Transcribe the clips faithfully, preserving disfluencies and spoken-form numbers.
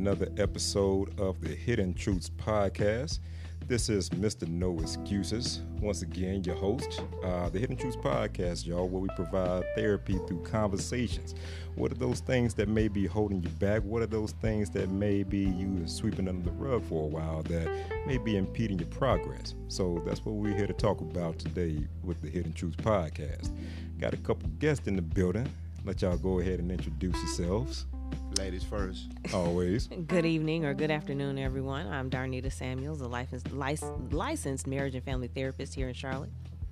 another episode of the Hidden Truths Podcast. This is Mister No Excuses. Once again, your host, uh, the Hidden Truths Podcast, y'all, where we provide therapy through conversations. What are those things that may be holding you back? What are those things that may be you sweeping under the rug for a while that may be impeding your progress? So that's what we're here to talk about today with the Hidden Truths Podcast. Got a couple guests in the building. Let y'all go ahead and introduce yourselves. Ladies first. Always. Good evening or good afternoon, everyone. I'm Darnita Samuels, a licensed, licensed marriage and family therapist here in Charlotte.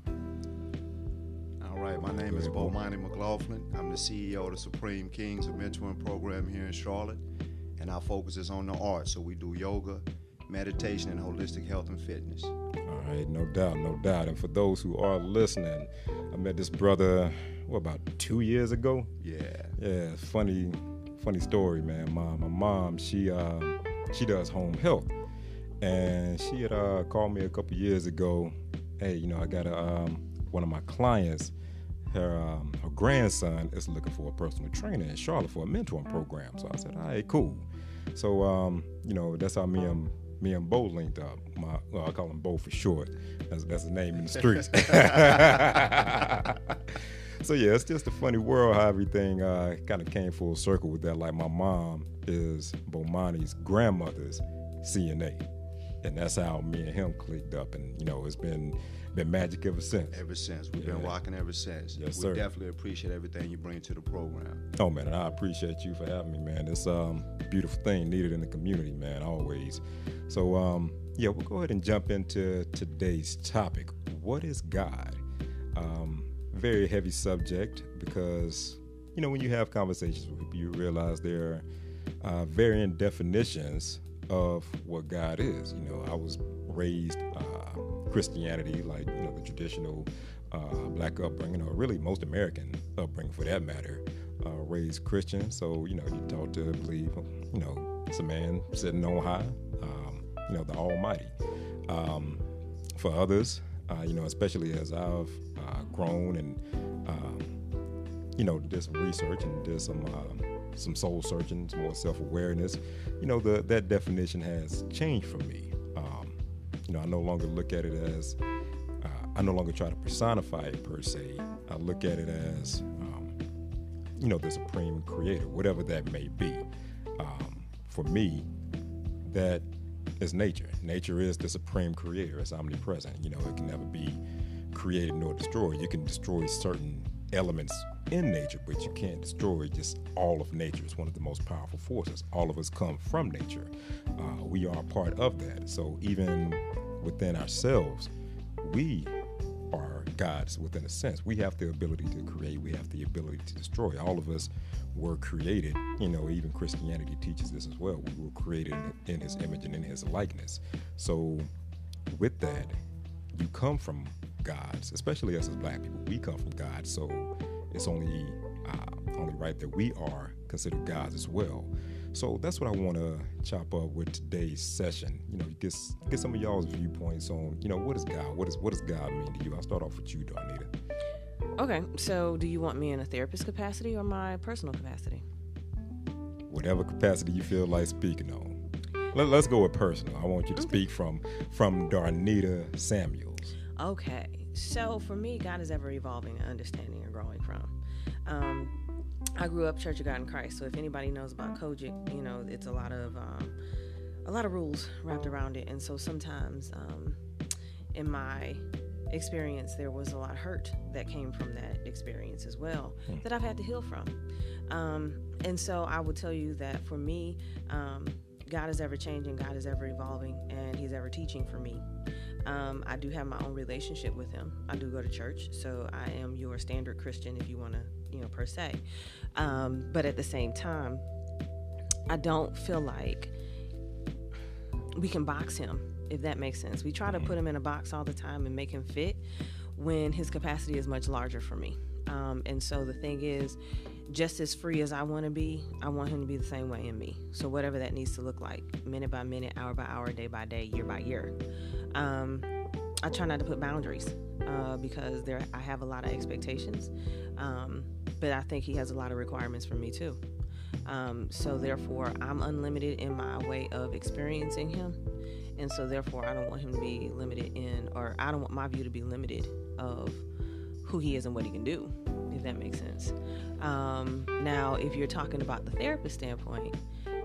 All right, my name is Bomani McLaughlin. I'm the C E O of the Supreme Kings of Mentoring Program here in Charlotte, and our focus is on the arts. So we do yoga, meditation, and holistic health and fitness. All right, no doubt, no doubt. And for those who are listening, I met this brother, what, about two years ago? Yeah. Yeah, it's funny. Funny story, man. My, my mom, she uh, she does home health, and she had uh, called me a couple years ago. Hey, you know, I got a, um, one of my clients. Her um, her grandson is looking for a personal trainer in Charlotte for a mentoring program. So I said, all right, cool. So um, you know, that's how me and me and Bo linked up. My well, I call him Bo for short. That's that's his name in the streets. So yeah, it's just a funny world how everything uh, kind of came full circle with that. Like my mom is Bomani's grandmother's C N A, and that's how me and him clicked up. And you know, it's been been magic ever since. Ever since we've yeah. been rocking ever since. Yes, we sir. definitely appreciate everything you bring to the program. Oh man, and I appreciate you for having me, man. It's um, a beautiful thing needed in the community, man. Always. So um, yeah, we'll go ahead and jump into today's topic. What is God? Um, Very heavy subject because, you know, when you have conversations with people, you realize there are uh, varying definitions of what God is. You know, I was raised uh, Christianity, like, you know, the traditional uh, black upbringing, or really most American upbringing for that matter, uh, raised Christian. So, you know, you're taught to believe, you know, it's a man sitting on high, um, you know, the Almighty. Um, for others, uh, you know, especially as I've Uh, grown and um, you know, did some research and did some um, some soul searching, some more self-awareness. You know, the that definition has changed for me. Um, you know, I no longer look at it as uh, I no longer try to personify it per se. I look at it as um, you know, the supreme creator, whatever that may be. Um, for me, that is nature. Nature is the supreme creator. It's omnipresent. You know, it can never be created nor destroyed. You can destroy certain elements in nature, but you can't destroy just all of nature. It's one of the most powerful forces. All of us come from nature. Uh, we are a part of that. So even within ourselves, we are gods within a sense. We have the ability to create. We have the ability to destroy. All of us were created. You know, even Christianity teaches this as well. We were created in his image and in his likeness. So with that, you come from gods, especially us as black people. We come from God, so it's only uh, only right that we are considered gods as well. So that's what I want to chop up with today's session. You know, get get some of y'all's viewpoints on, you know, what is God? What is what does God mean to you? I'll start off with you, Darnita. Okay, so do you want me in a therapist capacity or my personal capacity? Whatever capacity you feel like speaking on. Let, let's go with personal. I want you to okay. speak from from Darnita Samuels. Okay, so for me, God is ever evolving and understanding and growing from. Um, I grew up Church of God in Christ, so if anybody knows about Kojic, you know, it's a lot of um, a lot of rules wrapped around it, and so sometimes um, in my experience, there was a lot of hurt that came from that experience as well hmm. that I've had to heal from. Um, and so I will tell you that for me, um, God is ever changing, God is ever evolving, and He's ever teaching for me. Um, I do have my own relationship with Him. I do go to church, so I am your standard Christian, if you want to, you know, per se. Um, but at the same time, I don't feel like we can box Him, if that makes sense. We try to put Him in a box all the time and make Him fit when His capacity is much larger for me. Um, and so the thing is, just as free as I want to be, I want Him to be the same way in me. So whatever that needs to look like, minute by minute, hour by hour, day by day, year by year. Um, I try not to put boundaries uh, because there I have a lot of expectations, um, but I think He has a lot of requirements for me too. Um, so therefore, I'm unlimited in my way of experiencing him. And so therefore, I don't want him to be limited in, or I don't want my view to be limited of who he is and what he can do, if that makes sense. Um, now, if you're talking about the therapist standpoint,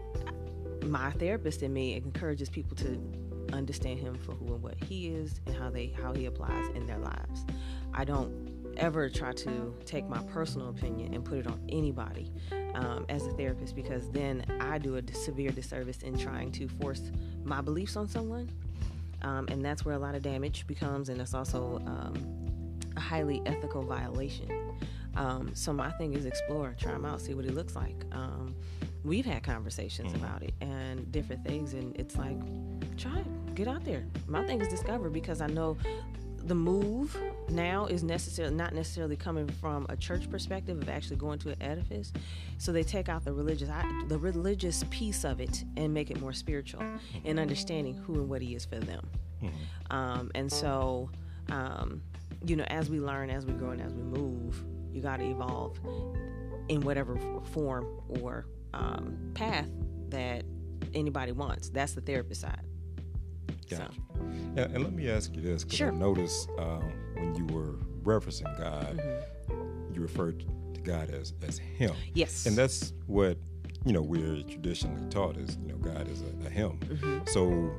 my therapist in me encourages people to understand him for who and what he is and how they how he applies in their lives. I don't ever try to take my personal opinion and put it on anybody um, as a therapist, because then I do a severe disservice in trying to force my beliefs on someone, um, and that's where a lot of damage becomes, and it's also um, a highly ethical violation. Um, so my thing is explore, try him out, see what he looks like. Um, we've had conversations mm-hmm. about it and different things, and it's like, try it, get out there. My thing is discover, because I know the move now is necessarily not necessarily coming from a church perspective of actually going to an edifice. So they take out the religious the religious piece of it and make it more spiritual and understanding who and what he is for them. Mm-hmm. Um, and so, um, you know, as we learn, as we grow, and as we move, you got to evolve in whatever form or um, path that anybody wants. That's the therapist side. Gotcha. So. And, and let me ask you this, because sure. I noticed um, when you were referencing God, mm-hmm. you referred to God as, as Him. Yes. And that's what, you know, we're traditionally taught is, you know, God is a, a Him. Mm-hmm. So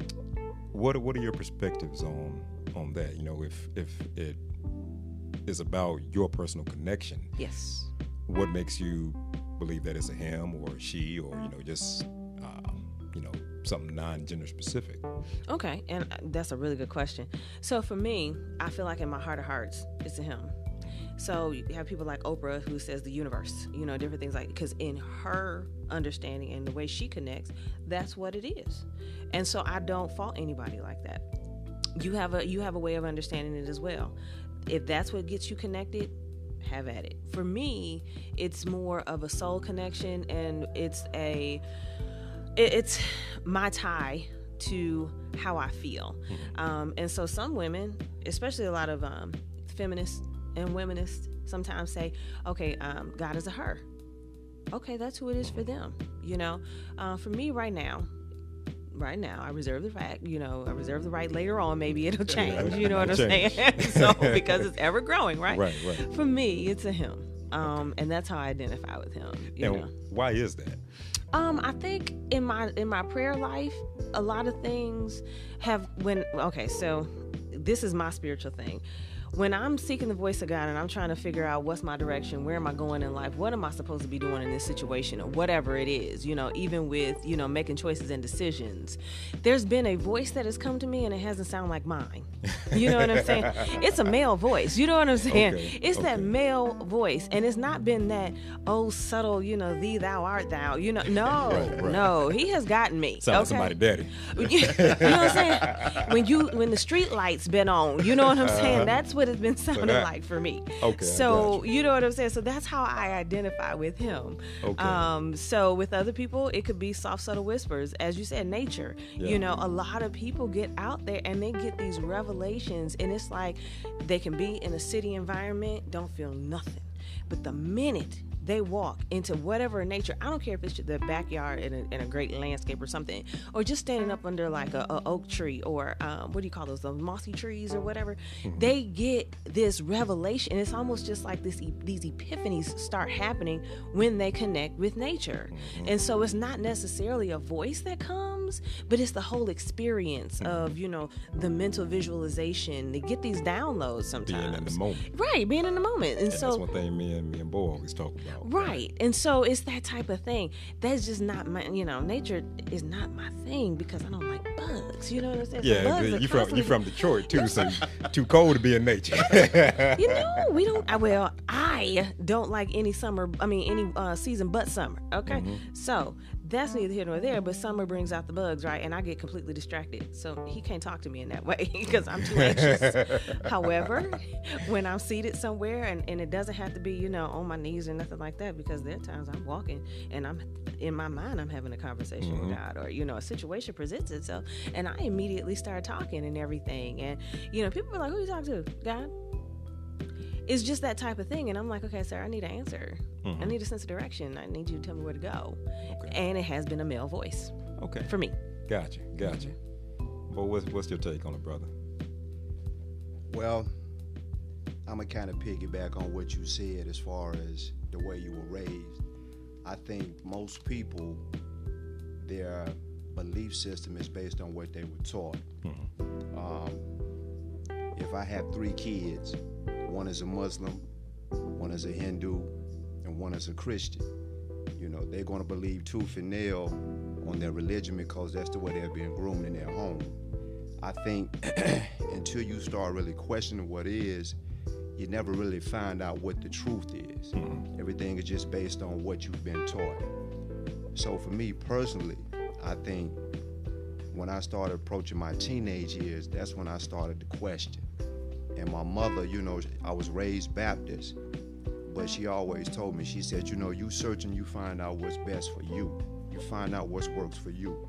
what what are your perspectives on on that? You know, if if it is about your personal connection. Yes. What makes you believe that it's a him or a she, or, you know, just, uh, you know, something non-gender specific? Okay, and that's a really good question. So for me, I feel like in my heart of hearts, it's a him. So you have people like Oprah who says the universe, you know, different things like, because in her understanding and the way she connects, that's what it is. And so I don't fault anybody like that. You have a you have a way of understanding it as well. If that's what gets you connected, have at it. For me, it's more of a soul connection, and it's a it, it's my tie to how I feel. Um, and so some women, especially a lot of um, feminists and womanists, sometimes say, okay, um, God is a her. Okay, that's who it is for them. You know, uh, for me right now, right now, I reserve the fact, you know, I reserve the right later on, maybe it'll change, you know what I'm saying? So, because it's ever growing, right? Right, right. For me, it's a him. Um, and that's how I identify with him. You and know? Why is that? Um, I think in my in my prayer life, a lot of things have when okay, so this is my spiritual thing. When I'm seeking the voice of God and I'm trying to figure out what's my direction, where am I going in life, what am I supposed to be doing in this situation, or whatever it is, you know, even with, you know, making choices and decisions, there's been a voice that has come to me and it hasn't sounded like mine. You know what I'm saying? It's a male voice. You know what I'm saying? Okay, it's okay. that male voice. And it's not been that, oh, subtle, you know, thee, thou art thou. You know, no, right, right. no. He has gotten me. Sounds okay? like somebody daddy. You know what I'm saying? When you when the street lights been on, you know what I'm saying? Uh, that's what it's been sounding so like for me. Okay. So you. you know what I'm saying? So that's how I identify with him. Okay. Um, so with other people, it could be soft, subtle whispers, as you said, nature. Yeah. You know, a lot of people get out there and they get these revelations, and it's like they can be in a city environment, don't feel nothing, but the minute they walk into whatever nature, I don't care if it's the backyard in a, in a great landscape or something, or just standing up under like a, a oak tree, or um, what do you call those, those mossy trees or whatever, mm-hmm. they get this revelation. It's almost just like this these epiphanies start happening when they connect with nature. Mm-hmm. And so it's not necessarily a voice that comes, but it's the whole experience mm-hmm. of, you know, the mental visualization. They get these downloads sometimes. Being in the moment. Right, being in the moment. And, and so that's one thing me and me and Bo always talk about. Right. And so it's that type of thing. That's just not my, you know, nature is not my thing because I don't like bugs. You know what I'm saying? Yeah, so bugs you are from constantly... you from Detroit too, so too cold to be in nature. You know, we don't, well, I don't like any summer, I mean, any uh, season but summer. Okay. Mm-hmm. So that's neither here nor there, but summer brings out the bugs, right? And I get completely distracted. So he can't talk to me in that way because I'm too anxious. However, when I'm seated somewhere, and, and it doesn't have to be, you know, on my knees or nothing like that, because there are times I'm walking and I'm in my mind, I'm having a conversation mm-hmm. with God, or, you know, a situation presents itself and I immediately start talking and everything. And, you know, people are like, who you talking to? God? it's just that type of thing. And I'm like, okay, sir, I need an answer. Mm-hmm. I need a sense of direction. I need you to tell me where to go. Okay. And it has been a male voice. Okay. For me. Gotcha. Gotcha. Mm-hmm. Well, what's, what's your take on it, brother? Well, I'm going to kind of piggyback on what you said as far as the way you were raised. I think most people, their belief system is based on what they were taught. Mm-hmm. Um, if I have three kids, one is a Muslim, one is a Hindu, and one is a Christian, you know, they're going to believe tooth and nail on their religion because that's the way they're being groomed in their home. I think until you start really questioning what is, you never really find out what the truth is. Mm-hmm. Everything is just based on what you've been taught. So for me personally, I think when I started approaching my teenage years, that's when I started to question. And my mother, you know, I was raised Baptist, but she always told me, she said, you know, you search and you find out what's best for you. You find out what works for you.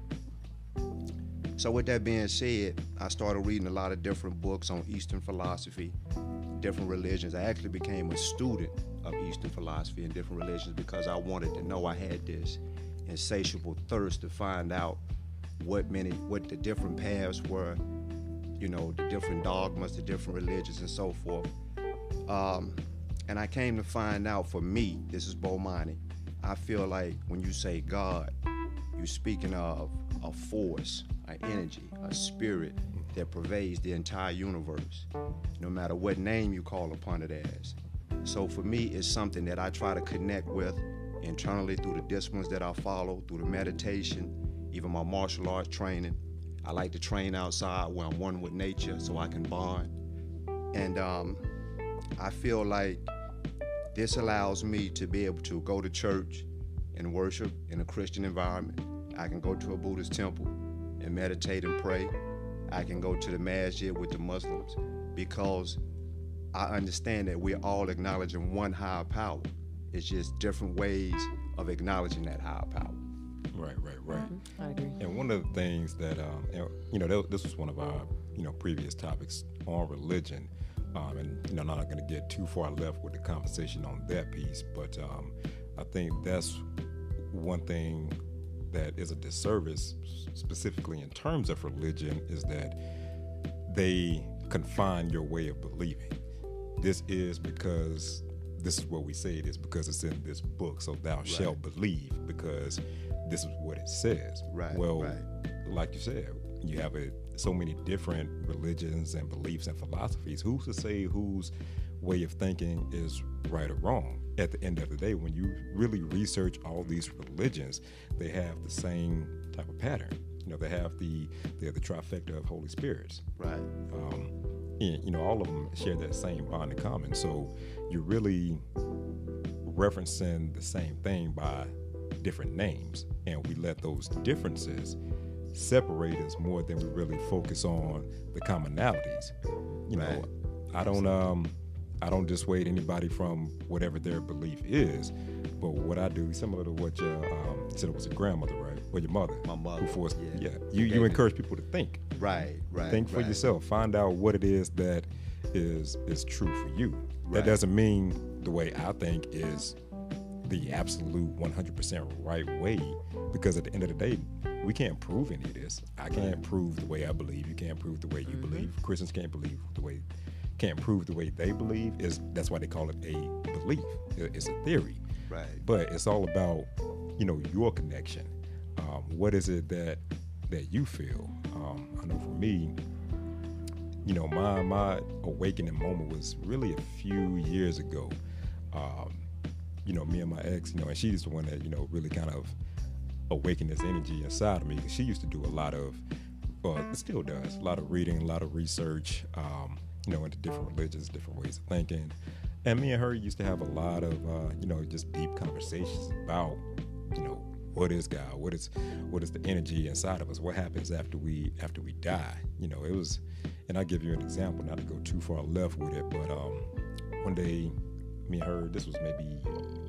So with that being said, I started reading a lot of different books on Eastern philosophy, different religions. I actually became a student of Eastern philosophy and different religions because I wanted to know. I had this insatiable thirst to find out what many, what the different paths were, you know, the different dogmas, the different religions and so forth. Um, and I came to find out, for me, this is Bomani, I feel like when you say God, you're speaking of a force, an energy, a spirit that pervades the entire universe, no matter what name you call upon it as. So for me, it's something that I try to connect with internally through the disciplines that I follow, through the meditation, even my martial arts training. I like to train outside where I'm one with nature so I can bond. And um, I feel like this allows me to be able to go to church and worship in a Christian environment. I can go to a Buddhist temple and meditate and pray. I can go to the masjid with the Muslims because I understand that we're all acknowledging one higher power. It's just different ways of acknowledging that higher power. Right, right, right. Mm-hmm. I agree. And one of the things that, um, you know, this was one of our, you know, previous topics on religion. Um, and, you know, I'm not going to get too far left with the conversation on that piece, but um, I think that's one thing that is a disservice, specifically in terms of religion, is that they confine your way of believing. This is because this is what we say it is because it's in this book, so thou right. shalt believe because this is what it says. Right. Well, right. like you said, you have a, so many different religions and beliefs and philosophies. Who's to say whose way of thinking is right or wrong? At the end of the day, when you really research all these religions, they have the same type of pattern. You know, they have the they have the trifecta of Holy Spirits. Right. Um, and, you know, all of them share that same bond in common. So you're really referencing the same thing by different names, and we let those differences separate us more than we really focus on the commonalities. You know, right. I don't um I don't dissuade anybody from whatever their belief is, but what I do, similar to what your um, you said it was your grandmother, right? Or your mother. My mother. Who forced, yeah. yeah. You you encourage people to think. Right, right. Think for right. yourself. Find out what it is that is is true for you. Right. That doesn't mean the way I think is the absolute one hundred percent right way, because at the end of the day, we can't prove any of this. I can't prove the way I believe. You can't prove the way you mm-hmm. believe. Christians can't believe the way, can't prove the way they believe. Is that's why they call it a belief. It's a theory. Right. But it's all about, you know, your connection. Um, what is it that that you feel? Um, I know for me, you know, my my awakening moment was really a few years ago. Um, you know, me and my ex, you know, and she's the one that, you know, really kind of awakened this energy inside of me, because she used to do a lot of, well, it still does, a lot of reading, a lot of research, um, you know, into different religions, different ways of thinking. And me and her used to have a lot of, uh, you know, just deep conversations about, you know, what is God? What is what is the energy inside of us? What happens after we after we die? You know, it was, and I'll give you an example, not to go too far left with it, but um, one day, me and her, this was maybe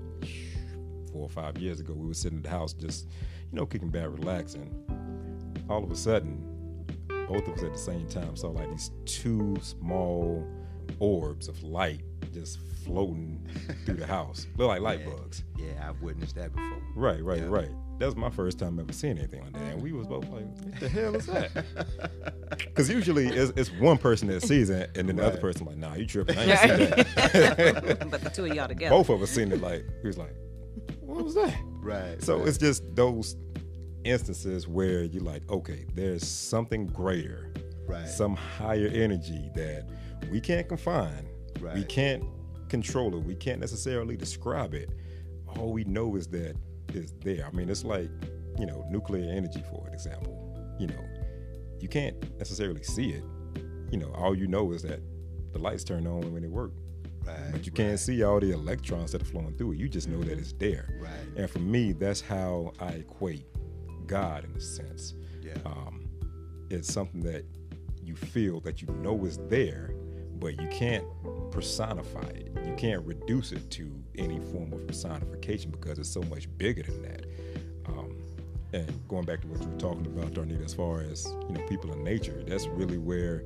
four or five years ago, we were sitting at the house just, you know, kicking back, relaxing. All of a sudden, both of us at the same time saw like these two small orbs of light just floating through the house. Look like light yeah. bugs. Yeah, I've witnessed that before. Right, right, yeah. right. That was my first time ever seeing anything like that. And we was both like, what the hell is that? Because usually it's, it's one person that sees it, and then the Right. other person like, nah, you tripping. I ain't seen that. But the two of y'all together. Both of us seen it like, he was like, what was that? Right. So right. it's just those instances where you're like, okay, there's something greater, right. some higher energy that we can't confine. Right. We can't control it. We can't necessarily describe it. All we know is that it's there. I mean, it's like, you know, nuclear energy, for an example. You know, you can't necessarily see it. You know, all you know is that the lights turn on when they work. Right, but you right. can't see all the electrons that are flowing through it. You just know that it's there. Right. And for me, that's how I equate God in a sense. Yeah. Um, it's something that you feel that you know is there, but you can't personify it. You can't reduce it to any form of personification because it's so much bigger than that. Um, and going back to what you were talking about, Darnita, as far as, you know, people in nature, that's really where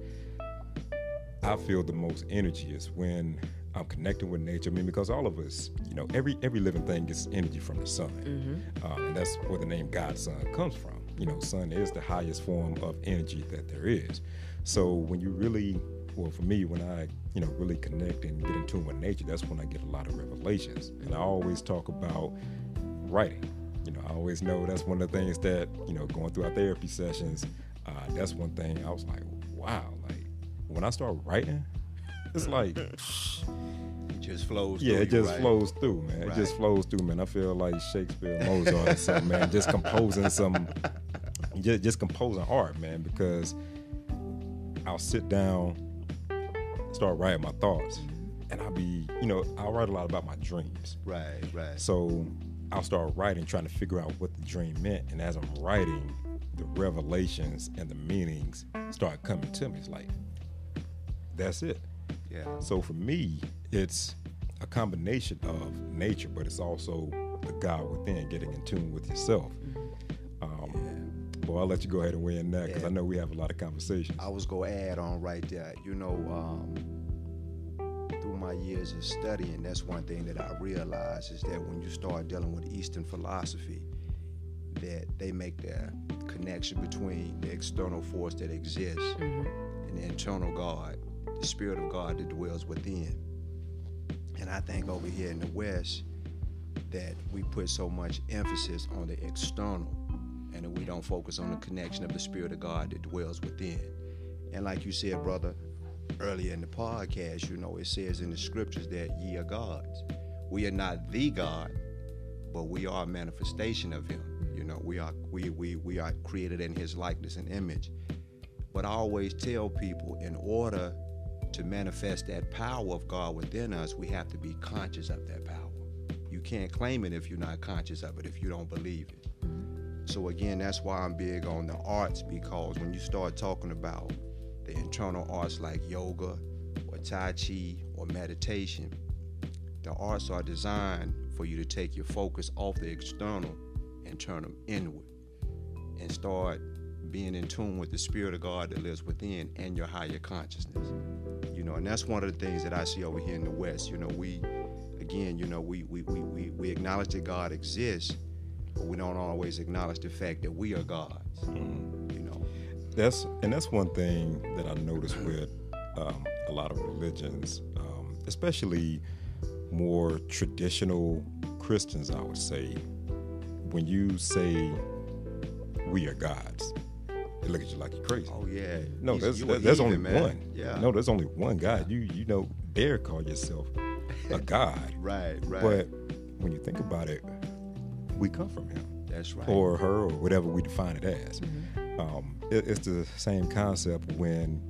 I feel the most energy is when I'm connecting with nature. I mean, because all of us, you know, every every living thing gets energy from the sun. Mm-hmm. Uh, and that's where the name God's Son comes from. You know, sun is the highest form of energy that there is. So when you really, well, for me, when I, you know, really connect and get in tune with nature, that's when I get a lot of revelations. And I always talk about writing. You know, I always know that's one of the things that, you know, going through our therapy sessions, uh, that's one thing I was like, wow, like when I start writing, it's like, It just flows yeah, through it just you, right? flows through, man. It Right. just flows through, man. I feel like Shakespeare, Mozart, or something, man. Just composing some, just, just composing art, man. Because I'll sit down, start writing my thoughts, and I'll be, you know, I'll write a lot about my dreams. Right, right. So I'll start writing, trying to figure out what the dream meant. And as I'm writing, the revelations and the meanings start coming to me. It's like, that's it. Yeah. So for me, it's a combination of nature, but it's also the God within, getting in tune with yourself. Um, Well, I'll let you go ahead and weigh in that because Yeah. I know we have a lot of conversations. I was going to add on right there. You know, um, through my years of studying, that's one thing that I realized is that when you start dealing with Eastern philosophy, that they make the connection between the external force that exists Mm-hmm. and the internal God, the Spirit of God that dwells within. And I think over here in the West that we put so much emphasis on the external and that we don't focus on the connection of the Spirit of God that dwells within. And like you said, brother, earlier in the podcast, you know, it says in the scriptures that ye are gods. We are not the God, but we are a manifestation of him. You know, we are we we we are created in his likeness and image. But I always tell people, in order to manifest that power of God within us, we have to be conscious of that power. You can't claim it if you're not conscious of it, if you don't believe it. So again, that's why I'm big on the arts, because when you start talking about the internal arts like yoga or Tai Chi or meditation, the arts are designed for you to take your focus off the external and turn them inward and start being in tune with the Spirit of God that lives within and your higher consciousness. You know, and that's one of the things that I see over here in the West. You know, we, again, you know, we we we we, we acknowledge that God exists, but we don't always acknowledge the fact that we are gods. Mhm. You know, That's and that's one thing that I noticed with um, a lot of religions, um, especially more traditional Christians, I would say. When you say we are gods, they look at you like you're crazy. oh yeah, No, He's- there's, you a there's only heathen, man. one. Yeah, No, there's only one God. You you know dare call yourself a God. right, right. But when you think about it, we come from him. That's right. Or her, or whatever we define it as. Mm-hmm. Um, it, it's the same concept when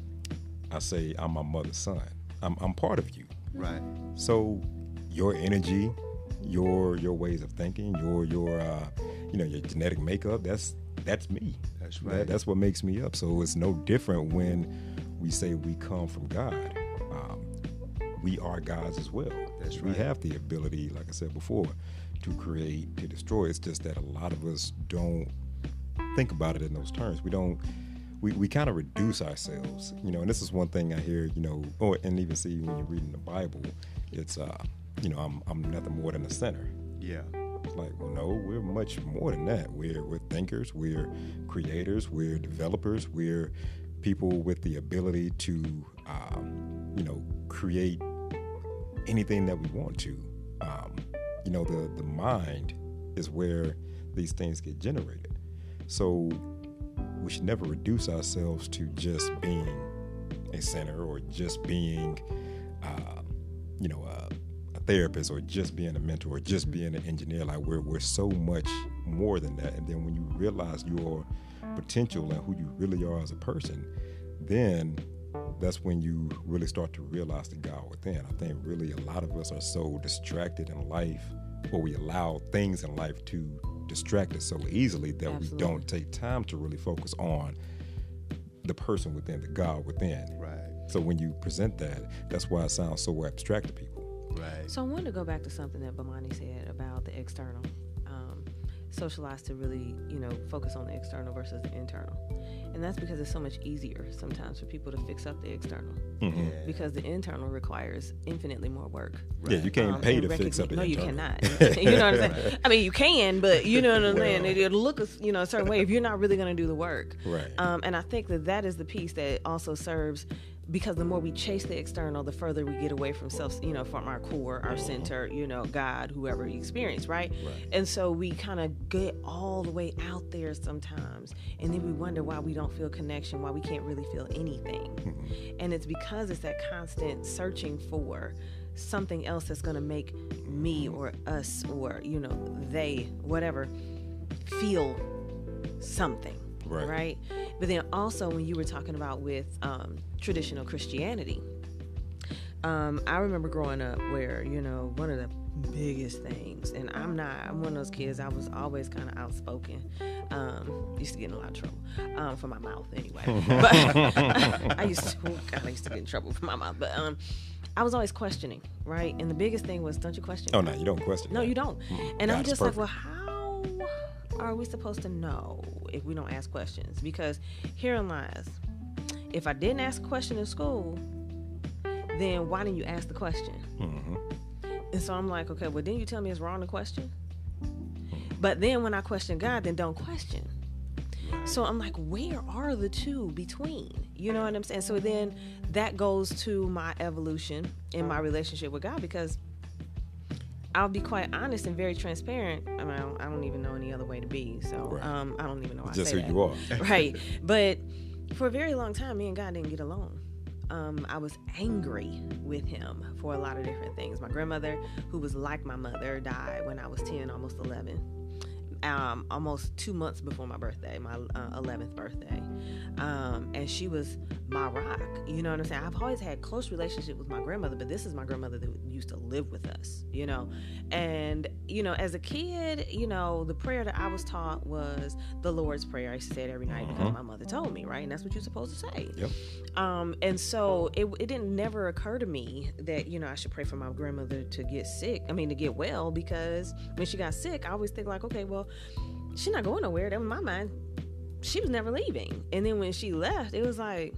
I say I'm my mother's son. I'm, I'm part of you. right, So your energy, your your ways of thinking, your your uh, you know your genetic makeup, that's that's me. that's That- right. that's what makes me up. So it's no different when we say we come from God. Um, we are gods as well. That's We right. have the ability, like I said before, to create, to destroy. It's just that a lot of us don't think about it in those terms. We don't we, we kind of reduce ourselves, you know, and this is one thing I hear, you know, or and even see when you're reading the Bible, it's, uh, you know, I'm I'm nothing more than a sinner. Yeah. It's like, well, no, we're much more than that. We're we're thinkers, we're creators, we're developers, we're people with the ability to, um, you know, create anything that we want to. Um, you know, the the mind is where these things get generated. So we should never reduce ourselves to just being a sinner or just being, uh, you know, a, a therapist or just being a mentor or just being an engineer. Like we're we're so much more than that. And then when you realize your potential and who you really are as a person, then that's when you really start to realize the God within. I think really a lot of us are so distracted in life, or we allow things in life to distract us so easily that Absolutely. we don't take time to really focus on the person within, the God within. Right. So when you present that, that's why it sounds so abstract to people. Right. So I wanted to go back to something that Bomani said about the external. Um, socialize to really, you know, focus on the external versus the internal. And that's because it's so much easier sometimes for people to fix up the external. Mm-hmm. Yeah. Because the internal requires infinitely more work. Yeah, you can't Um, pay and to fix recogni- up the No, you internal. cannot. You know what I'm saying? I mean, you can, but you know what I'm Well. saying? It, it'll look, a, you know, a certain way if you're not really going to do the work. Right. Um, and I think that that is the piece that also serves, because the more we chase the external, the further we get away from self, you know, from our core, our center, you know, God, whoever you experience, right? Right. And so we kind of get all the way out there sometimes, and then we wonder why we don't feel connection, why we can't really feel anything. Mm-hmm. And it's because it's that constant searching for something else that's going to make me or us or, you know, they, whatever, feel something. Right. Right. But then also when you were talking about with um, traditional Christianity, um, I remember growing up where, you know, one of the biggest things, and I'm not, I'm one of those kids, I was always kind of outspoken. Um, used to get in a lot of trouble um, for my mouth anyway. But I used to, oh God, I used to get in trouble for my mouth. But um, I was always questioning, right? And the biggest thing was, don't you question? Oh, no, you don't question No, that. you don't. Mm, And I'm God is just like, perfect. well, how are we supposed to know if we don't ask questions? Because herein lies, if I didn't ask a question in school, then why didn't you ask the question? Mm-hmm. And so I'm like, okay, well, didn't you tell me it's wrong to question? But then when I question God, then don't question. So I'm like, where are the two between? You know what I'm saying? So then that goes to my evolution in my relationship with God, because I'll be quite honest and very transparent. I mean, I don't, I don't even know any other way to be. So Right. um, I don't even know why Just I say who that. you are. Right. But for a very long time, me and God didn't get along. Um, I was angry with him for a lot of different things. My grandmother, who was like my mother, died when I was ten, almost eleven. Um, almost two months before my birthday, my uh, eleventh birthday. Um, and she was my rock. You know what I'm saying? I've always had close relationship with my grandmother, but this is my grandmother that used to live with us, you know? And, you know, as a kid, you know, the prayer that I was taught was the Lord's Prayer. I used to say it every night because Mhm. my mother told me, right? And that's what you're supposed to say. Yep. Um, and so it, it didn't never occur to me that, you know, I should pray for my grandmother to get sick. I mean, to get well, because when she got sick, I always think like, okay, well, she's not going nowhere. That in my mind, she was never leaving. And then when she left, it was like,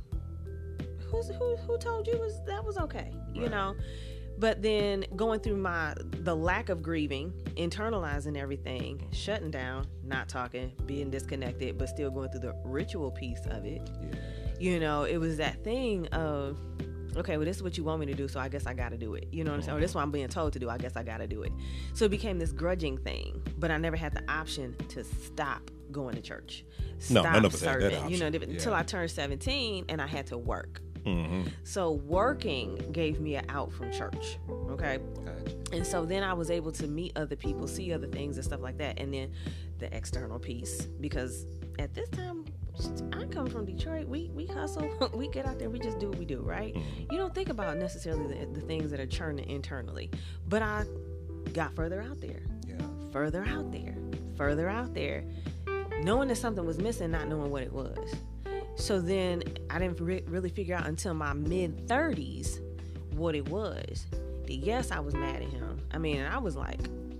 who's, who who told you was that was okay, you Right. know? But then going through my the lack of grieving, internalizing everything, shutting down, not talking, being disconnected, but still going through the ritual piece of it. Yeah. You know, it was that thing of, okay, well, this is what you want me to do, so I guess I got to do it. You know what I'm saying? Or this is what I'm being told to do, I guess I got to do it. So it became this grudging thing, but I never had the option to stop going to church. No, Stop none of us had that serving, You know, option. until Yeah. I turned seventeen and I had to work. Mm-hmm. So working gave me an out from church, okay? Gotcha. And so then I was able to meet other people, see other things and stuff like that. And then the external piece, because at this time, I come from Detroit. We we hustle. We get out there. We just do what we do, right? Mhm. You don't think about necessarily the, the things that are churning internally. But I got further out there, Yeah. further out there, further out there, knowing that something was missing, not knowing what it was. So then I didn't re- really figure out until my mid thirties what it was. That yes, I was mad at him. I mean, I was like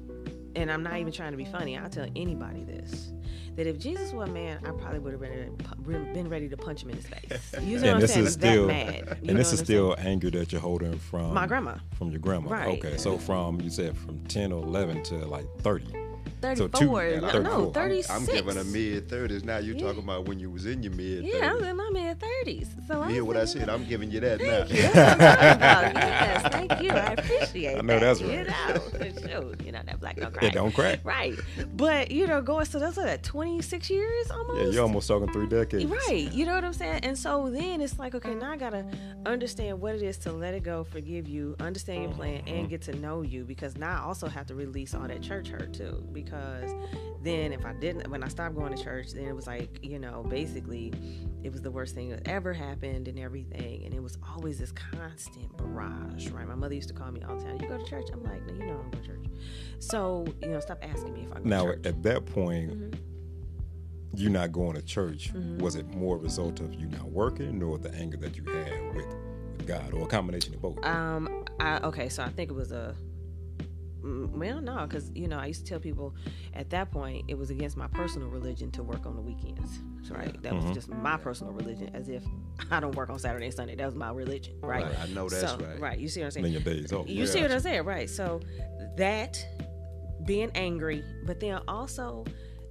and I'm not even trying to be funny, I'll tell anybody this, that if Jesus was a man, I probably would have been, been ready to punch him in his face. You know and what this I'm saying? is still, that mad. You and know this is what I'm still saying? anger that you're holding from My grandma. From your grandma. Right. Okay. So from, you said from ten or eleven to like thirty. thirty-four. So two- no, thirty-four. thirty-six. I'm giving a mid thirties. Now you're Yeah. talking about when you was in your mid thirties. Yeah, I was in my mid thirties. So You hear what I said? I'm giving you that now. Thank you. That's what I'm talking about. Yes, thank you. I appreciate I know that. that's You right. know, shoot, you know that black don't crack. It don't crack. Right. But you know, going so that's what that twenty-six years almost. Yeah, you're almost talking three decades. Right. You know what I'm saying? And so then it's like, okay, now I gotta understand what it is to let it go, forgive you, understand your plan, and get to know you, because now I also have to release all that church hurt too. Because then if I didn't, when I stopped going to church, then it was like, you know, basically it was the worst thing that ever happened and everything. And it was always this constant barrage, right? My mother used to call me all the time, you go to church? I'm like, no, you know I don't go to church. So, you know, stop asking me if I go Now, to church. at that point, Mhm. you not going to church, Mhm. was it more a result of you not working or the anger that you had with, with God, or a combination of both? Um, I, okay, so I think it was a, mm, well, no, because, you know, I used to tell people at that point it was against my personal religion to work on the weekends, right? That Mhm. was just my personal religion, as if I don't work on Saturday and Sunday. That was my religion, right? Right, I know that's so, right. Right, you see what I'm saying? In your days off. You see what I'm saying, right? So that, being angry, but then also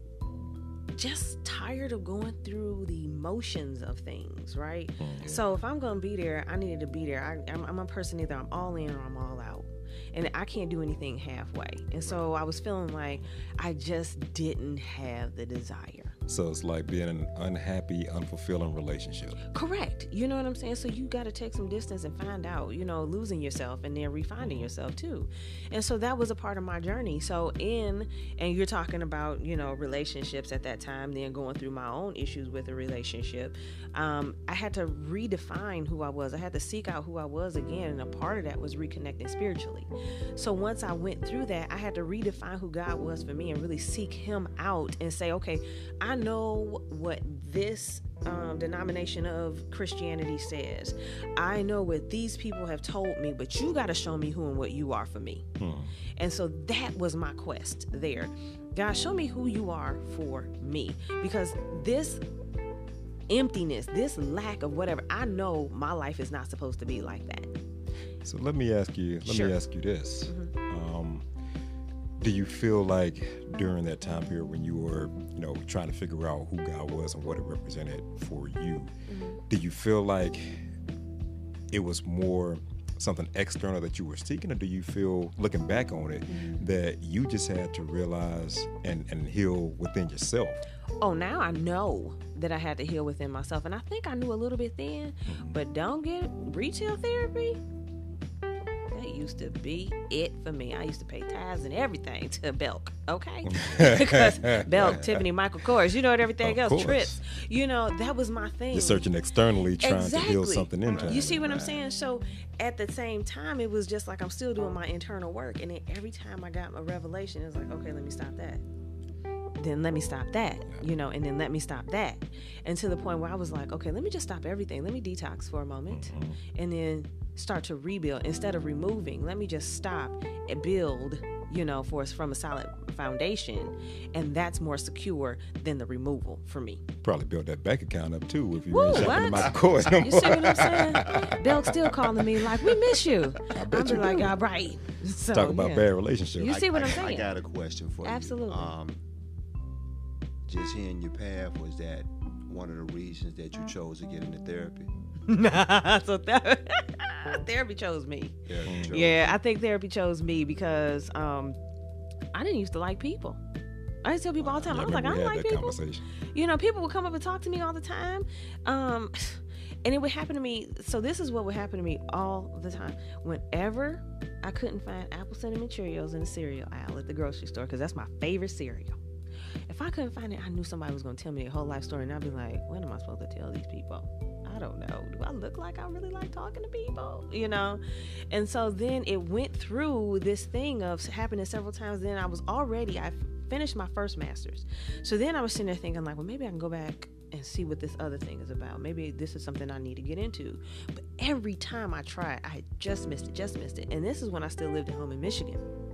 just tired of going through the motions of things, right? Mhm. So if I'm gonna be there, I needed to be there. I, I'm, I'm a person, either I'm all in or I'm all out, and I can't do anything halfway. And so I was feeling like I just didn't have the desire. So it's like being in an unhappy, unfulfilling relationship. Correct. You know what I'm saying? So you got to take some distance and find out, you know, losing yourself and then refinding yourself too. And so that was a part of my journey. So in, and you're talking about, you know, relationships at that time, then going through my own issues with a relationship. Um, I had to redefine who I was. I had to seek out who I was again. And a part of that was reconnecting spiritually. So once I went through that, I had to redefine who God was for me and really seek him out and say, okay, I know what this um, denomination of Christianity says. I know what these people have told me, but you got to show me who and what you are for me. Hmm. And so that was my quest there. God, show me who you are for me, because this emptiness, this lack of whatever, I know my life is not supposed to be like that. So let me ask you, let Sure. me ask you this. Mhm. Um, do you feel like during that time period when you were, you know, trying to figure out who God was and what it represented for you, Mhm. do you feel like it was more something external that you were seeking, or do you feel, looking back on it, Mhm. that you just had to realize and, and heal within yourself? Oh, now I know that I had to heal within myself. And I think I knew a little bit then, Mhm. but don't get retail therapy. That used to be it for me. I used to pay tithes and everything to Belk, okay? Because Belk, Tiffany, Michael Kors, you know, and everything Of else, course. trips. You know, that was my thing. You're searching externally, trying to heal Exactly. something internally. You see what I'm saying? So at the same time, it was just like I'm still doing my internal work. And then every time I got a revelation, it was like, okay, let me stop that. Then let me stop that, you know, and then let me stop that. And to the point where I was like, okay, let me just stop everything. Let me detox for a moment Mhm. and then start to rebuild instead of removing. Let me just stop and build, you know, for us from a solid foundation. And that's more secure than the removal for me. Probably build that bank account up too if you Woo, ain't shopping what? in my course no You see more. what I'm saying? Belk's still calling me like, we miss you. I I'm bet you like, do. all right. So, Talk about yeah. bad relationships. You see what I, I'm I- I saying? got a question for you. Absolutely. Um, just hearing your path, was that one of the reasons that you chose to get into therapy? Nah, so ther- therapy chose me. Therapy chose Yeah, I think therapy chose me because um, I didn't used to like people. I used to tell people all the time, Yeah, I was like, I remember don't we like had that people. conversation. You know, people would come up and talk to me all the time. Um, and it would happen to me. So this is what would happen to me all the time. Whenever I couldn't find apple cinnamon Cheerios in the cereal aisle at the grocery store, because that's my favorite cereal. If I couldn't find it, I knew somebody was going to tell me their whole life story. And I'd be like, what am I supposed to tell these people? I don't know. Do I look like I really like talking to people? You know? And so then it went through this thing of happening several times. Then I was already, I finished my first master's. So then I was sitting there thinking like, well, maybe I can go back and see what this other thing is about. Maybe this is something I need to get into. But every time I tried, I had just missed it, just missed it. And this is when I still lived at home in Michigan.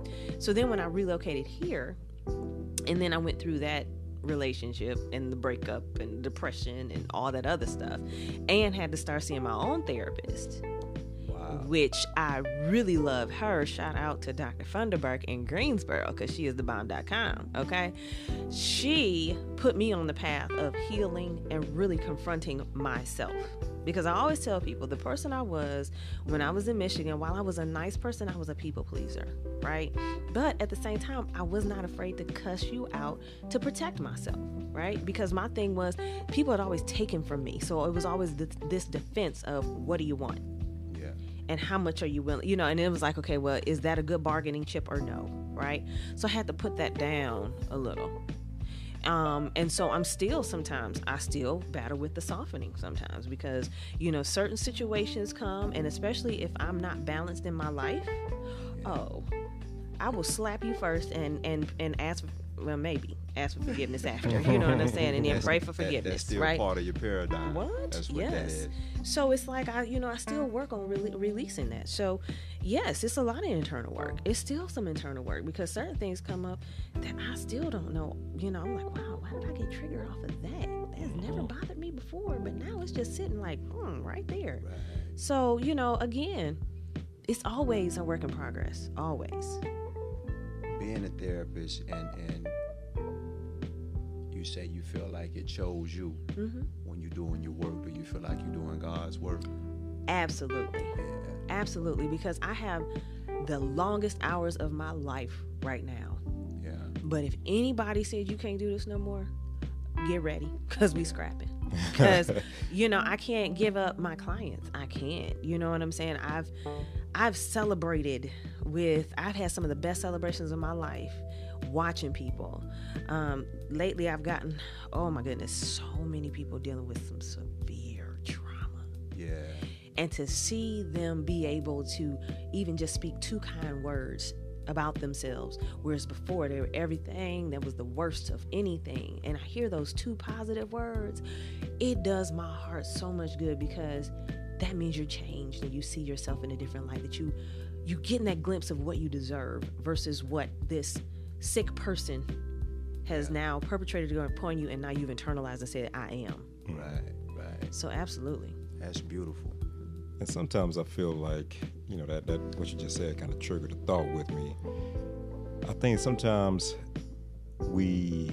So then when I relocated here, and then I went through that relationship and the breakup and depression and all that other stuff, and had to start seeing my own therapist. Wow. Which I really love her. Shout out to Doctor Funderburk in Greensboro, because she is the bomb dot com. Okay, she put me on the path of healing and really confronting myself, because I always tell people the person I was when I was in Michigan, while I was a nice person, I was a people pleaser, right? But at the same time, I was not afraid to cuss you out to protect myself, right? Because my thing was, people had always taken from me, so it was always this, this defense of, what do you want? Yeah. And how much are you willing, you know? And it was like, okay, well, is that a good bargaining chip or no, right? So I had to put that down a little. Um, and so I'm still sometimes, I still battle with the softening sometimes, because, you know, certain situations come, and especially if I'm not balanced in my life, oh, I will slap you first and, and, and ask for, well, maybe ask for forgiveness after, you know what I'm saying? And then pray for forgiveness, that, that's still right? part of your paradigm. What? That's what yes. that is. So it's like, I, you know, I still work on re- releasing that. So yes, it's a lot of internal work. It's still some internal work, because certain things come up that I still don't know. You know, I'm like, wow, why did I get triggered off of that? That's never bothered me before, but now it's just sitting like, hmm, right there. Right. So, you know, again, it's always a work in progress, always. Being a therapist, and, and you say you feel like it chose you mm-hmm. when you're doing your work. Do you feel like you're doing God's work? Absolutely. Yeah. Absolutely, because I have the longest hours of my life right now. Yeah. But if anybody said you can't do this no more, get ready, because we scrapping. Because, you know, I can't give up my clients. I can't. You know what I'm saying? I've I've celebrated with, I've had some of the best celebrations of my life watching people. Um, lately, I've gotten, oh my goodness, so many people dealing with some severe trauma. Yeah. And to see them be able to even just speak two kind words about themselves, whereas before they were everything that was the worst of anything, and I hear those two positive words, it does my heart so much good, because that means you're changed and you see yourself in a different light, that you you getting that glimpse of what you deserve versus what this sick person has yeah. now perpetrated upon you, and now you've internalized and said, I am. Right, right. So absolutely. That's beautiful. And sometimes I feel like, you know, that, that what you just said kind of triggered a thought with me. I think sometimes we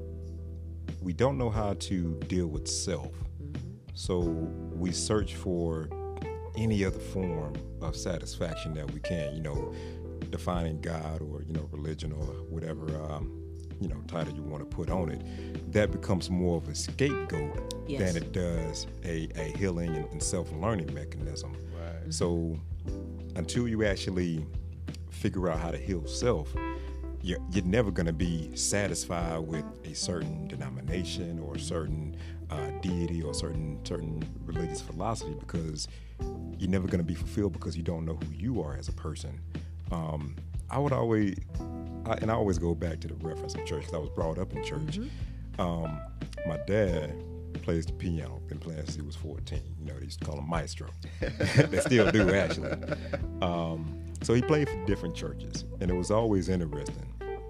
we don't know how to deal with self. Mm-hmm. So we search for any other form of satisfaction that we can, you know, defining God or, you know, religion or whatever, um, you know, title you want to put on it. That becomes more of a scapegoat yes. than it does a, a healing and, and self-learning mechanism. Right. So until you actually figure out how to heal self, you're, you're never going to be satisfied with a certain denomination or a certain uh, deity or certain certain religious philosophy, because you're never going to be fulfilled, because you don't know who you are as a person. Um, I would always, I, and I always go back to the reference of church, because I was brought up in church. Mm-hmm. Um, my dad plays the piano, been playing since he was fourteen. You know, they used to call him maestro. They still do, actually. Um, so he played for different churches, and it was always interesting.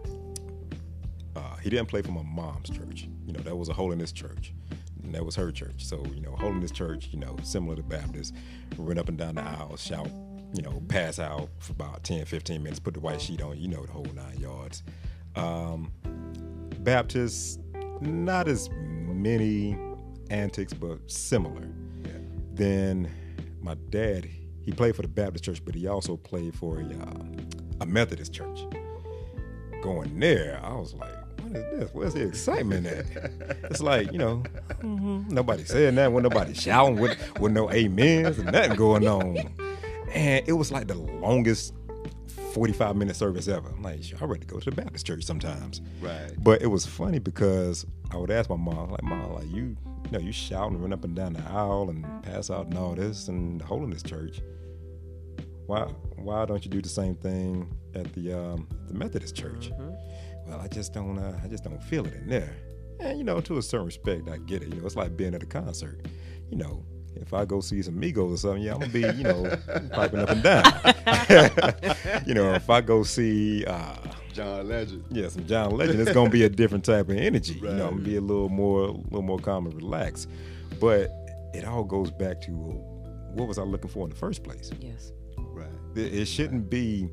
Uh, he didn't play for my mom's church. You know, that was a holiness church, and that was her church. So, you know, holiness church, you know, similar to Baptist, run up and down the aisle, shout, you know, pass out for about ten, fifteen minutes, put the white sheet on, you know, the whole nine yards. Um, Baptist, not as many antics, but similar. Yeah. Then my dad, he played for the Baptist church, but he also played for a, uh, a Methodist church. Going there, I was like, what is this? Where's the excitement at? It's like, you know, mm-hmm. nobody saying that, when nobody shouting, with, with no amens and nothing going on. And it was like the longest forty-five minute service ever. I'm like, I'm ready to go to the Baptist church sometimes. Right. But it was funny, because I would ask my mom, like, Mom, like, you, you know, you shouting, run up and down the aisle and pass out and all this, and the holiness church. Why, why don't you do the same thing at the um, the Methodist church? Mm-hmm. Well, I just don't, uh, I just don't feel it in there. And you know, to a certain respect, I get it. You know, it's like being at a concert. You know, if I go see some Migos or something, yeah, I'm gonna be, you know, piping up and down. You know, if I go see uh, John Legend, yeah, some John Legend, it's gonna be a different type of energy. Right. You know, I'm gonna be a little more, a little more calm and relaxed. But it all goes back to what was I looking for in the first place? Yes. right? It, it shouldn't be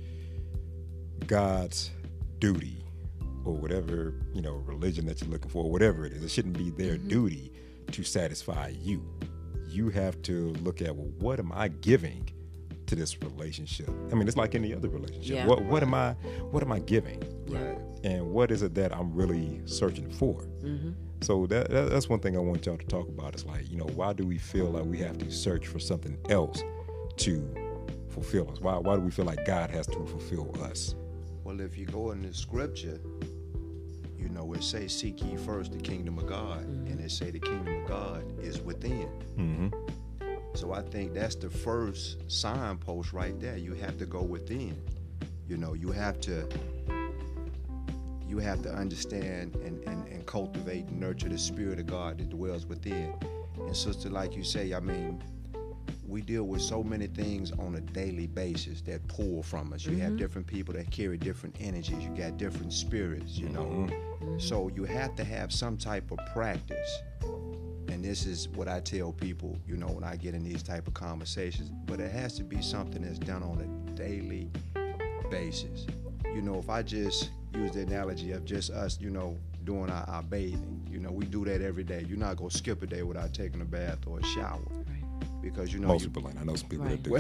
God's duty or whatever, you know, religion that you're looking for, whatever it is. It shouldn't be their mm-hmm. duty to satisfy you. You have to look at, well, what am I giving to this relationship? I mean, it's like any other relationship. Yeah. What what am I what am I giving? Right. And what is it that I'm really searching for? Mm-hmm. So that, that that's one thing I want y'all to talk about. Is like, you know, why do we feel like we have to search for something else to fulfill us? Why why do we feel like God has to fulfill us? Well, if you go in the scripture, you know, it say, seek ye first the kingdom of God, mm-hmm. and it say the kingdom of God is within. Mm-hmm. So I think that's the first signpost right there. You have to go within. You know, you have to you have to understand and, and, and cultivate and nurture the spirit of God that dwells within. And sister, like you say, I mean, we deal with so many things on a daily basis that pull from us. You mm-hmm. have different people that carry different energies. You got different spirits, you know. Mm-hmm. So you have to have some type of practice. And this is what I tell people, you know, when I get in these type of conversations. But it has to be something that's done on a daily basis. You know, if I just use the analogy of just us, you know, doing our, our bathing, you know, we do that every day. You're not going to skip a day without taking a bath or a shower. Because, you know, most you, people ain't. I know some people right.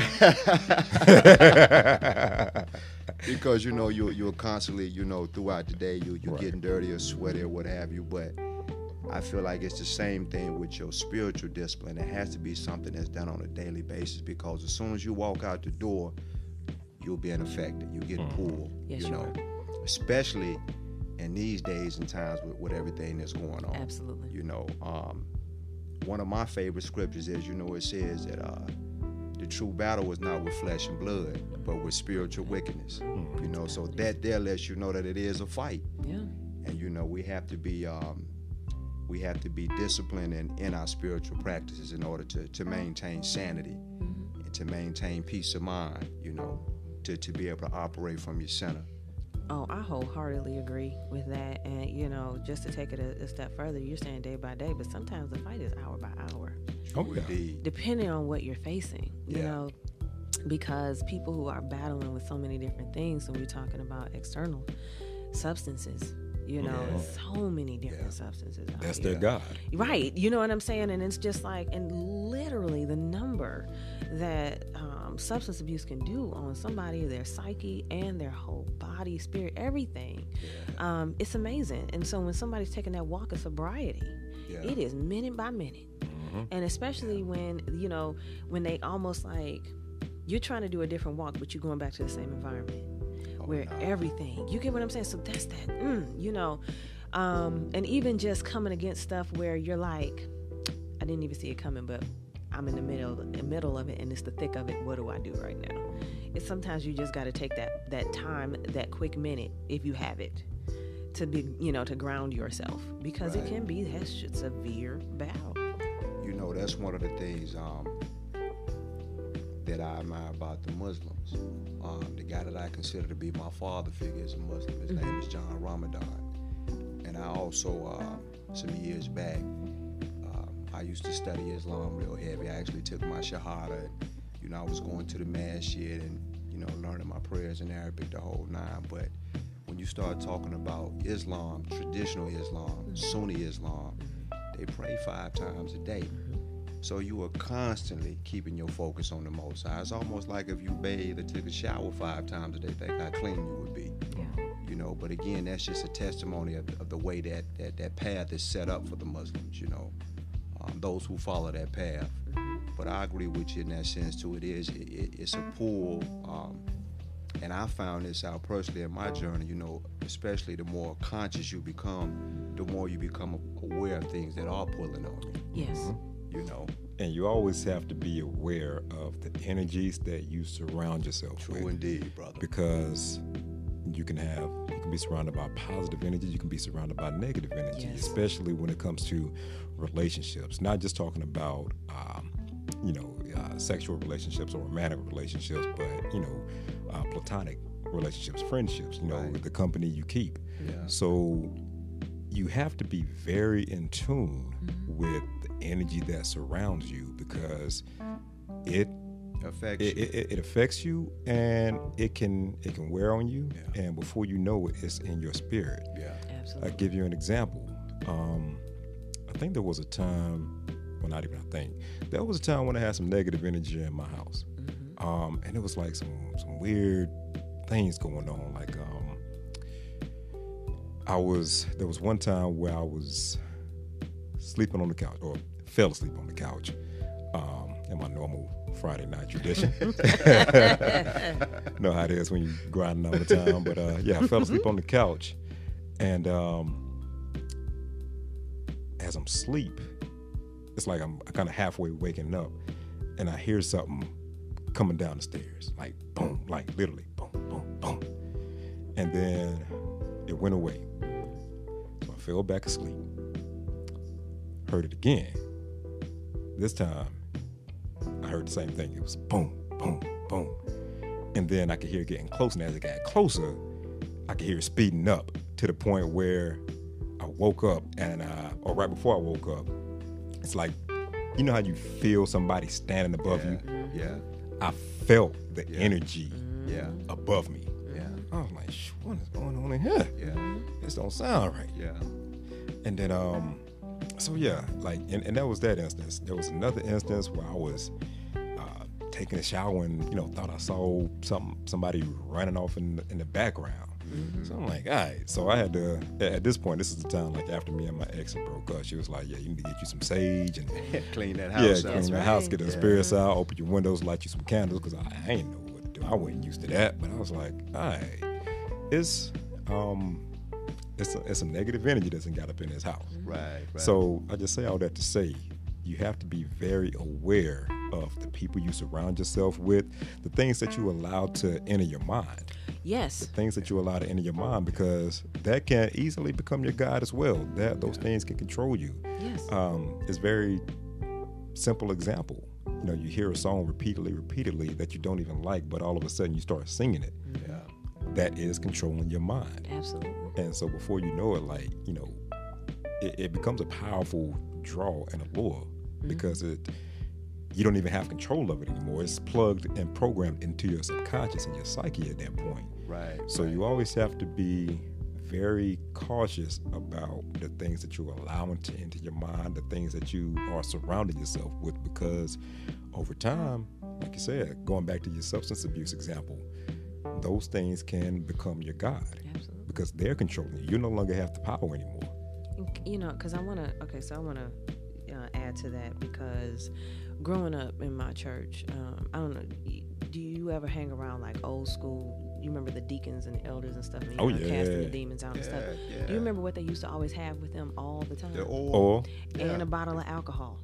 that do. Because, you know, you, you're constantly, you know, throughout the day, you, you're right. getting dirty or sweaty or what have you. But I feel like it's the same thing with your spiritual discipline. It has to be something that's done on a daily basis, because as soon as you walk out the door, you'll be affected. You get mm. pulled, yes, you know, are. Especially in these days and times with, with everything that's going on. Absolutely. You know, um, one of my favorite scriptures is, you know, it says that uh, the true battle is not with flesh and blood, but with spiritual wickedness. Mm-hmm. You know, so that there lets you know that it is a fight. Yeah. And, you know, we have to be um, we have to be disciplined in, in our spiritual practices in order to, to maintain sanity mm-hmm. and to maintain peace of mind, you know, to, to be able to operate from your center. Oh, I wholeheartedly agree with that. And, you know, just to take it a, a step further, you're saying day by day, but sometimes the fight is hour by hour. Oh, indeed. Depending on what you're facing, you yeah. know, because people who are battling with so many different things, and we're talking about external substances, you know, yeah. so many different yeah. substances out That's here. their God. Right. You know what I'm saying? And it's just like, and literally the number that um, substance abuse can do on somebody, their psyche and their whole body, spirit, everything. Yeah. Um, it's amazing. And so when somebody's taking that walk of sobriety, yeah. it is minute by minute. Mm-hmm. And especially yeah. when, you know, when they almost like, you're trying to do a different walk, but you're going back to the same environment. Oh, where no. everything, you get what I'm saying? So that's that, mm, you know, um, and even just coming against stuff where you're like, I didn't even see it coming, but I'm in the middle, the middle of it, and it's the thick of it. What do I do right now? It's sometimes you just got to take that that time, that quick minute, if you have it, to be, you know, to ground yourself, because right. it can be that severe battle. You know, that's one of the things um, that I admire about the Muslims. Um, the guy that I consider to be my father figure is a Muslim. His mm-hmm. name is John Ramadan. And I also, uh, some years back, uh, I used to study Islam real heavy. I actually took my Shahada. You know, I was going to the masjid and, you know, learning my prayers in Arabic, the whole nine. But when you start talking about Islam, traditional Islam, mm-hmm. Sunni Islam, they pray five times a day. Mm-hmm. So you are constantly keeping your focus on the Most High. It's almost like if you bathe or took a shower five times a day, think how clean you would be. Yeah. You know, but again, that's just a testimony of, of the way that, that that path is set up for the Muslims, you know, um, those who follow that path. Mm-hmm. But I agree with you in that sense, too. It is, it, it's a pull, um, and I found this out personally in my journey, you know, especially the more conscious you become, the more you become aware of things that are pulling on you. Yes. Mm-hmm. You know, and you always have to be aware of the energies that you surround yourself True with. True indeed, brother. Because you can have, you can be surrounded by positive energy, you can be surrounded by negative energy, yes. especially when it comes to relationships. Not just talking about um, you know, uh, sexual relationships or romantic relationships, but, you know, uh, platonic relationships, friendships, you know, Right. the company you keep. Yeah. So you have to be very in tune Mm-hmm. with the energy that surrounds you, because it Affects it, you. it, it affects you, and it can it can wear on you, Yeah. and before you know it, it's in your spirit. Yeah. Absolutely. I'll give you an example. Um, I think there was a time, well, not even I think, there was a time when I had some negative energy in my house. Mm-hmm. Um, and it was like some, some weird things going on. Like, um, I was, there was one time where I was sleeping on the couch, or fell asleep on the couch, um, in my normal Friday night tradition. Know how it is when you're grinding all the time. But uh, yeah, I fell asleep on the couch. And um, as I'm asleep, it's like I'm kind of halfway waking up, and I hear something coming down the stairs, like boom, like literally boom, boom, boom. And then it went away. So I fell back asleep. Heard it again. This time, I heard the same thing. It was boom, boom, boom. And then I could hear it getting closer. And as it got closer, I could hear it speeding up to the point where I woke up, and uh, or right before I woke up, it's like, you know how you feel somebody standing above Yeah. you? Yeah. I felt the Yeah. energy Yeah. above me. Yeah. I was like, "Sh- what is going on in here? Yeah. This don't sound right." Yeah. And then, um, so yeah, like, and, and that was that instance. There was another instance where I was uh, taking a shower and, you know, thought I saw some somebody running off in the, in the background. So I'm like, all right. So I had to, at this point, this is the time, like, after me and my ex had broke up, she was like, yeah, you need to get you some sage and Clean that yeah, house clean out. That's the right. house, get the Yeah. spirits out, open your windows, light you some candles, because I, I ain't know what to do. I wasn't used to that, but I was like, all right, it's um, it's a, it's some negative energy that's got up in this house. Right. Right. So I just say all that to say, you have to be very aware of the people you surround yourself with, the things that you allow to enter your mind, Yes. things that you allow to enter your mind, because that can easily become your God as well. That those things can control you. Yes. Um, it's very simple example. You know, you hear a song repeatedly, repeatedly that you don't even like, but all of a sudden you start singing it. yeah. That is controlling your mind. Absolutely. And so before you know it, like, you know, it, it becomes a powerful draw and a lure, because it you don't even have control of it anymore. It's plugged and programmed into your subconscious and your psyche at that point. Right. So you always have to be very cautious about the things that you're allowing to enter your mind, the things that you are surrounding yourself with, because over time, like you said, going back to your substance abuse example, those things can become your God, Absolutely. because they're controlling you. You no longer have the power anymore. And, You know, because I want to, okay, so I want to uh, add to that, because growing up in my church, um, I don't know, y- do you ever hang around like old school? You remember the deacons and the elders and stuff, and you Oh, know, casting the yeah. demons out and Yeah, stuff. yeah. Do you remember what they used to always have with them all the time? The oil. Or And a bottle of alcohol.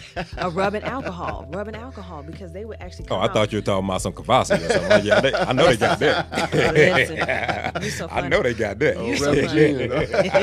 a rubbing alcohol, rubbing alcohol, because they would actually oh, come I out. thought you were talking about some Kavasi or something. Like, yeah, they, I know they got Listen, that. you're so I funny. know they got that. You so Rubbing funny. gin.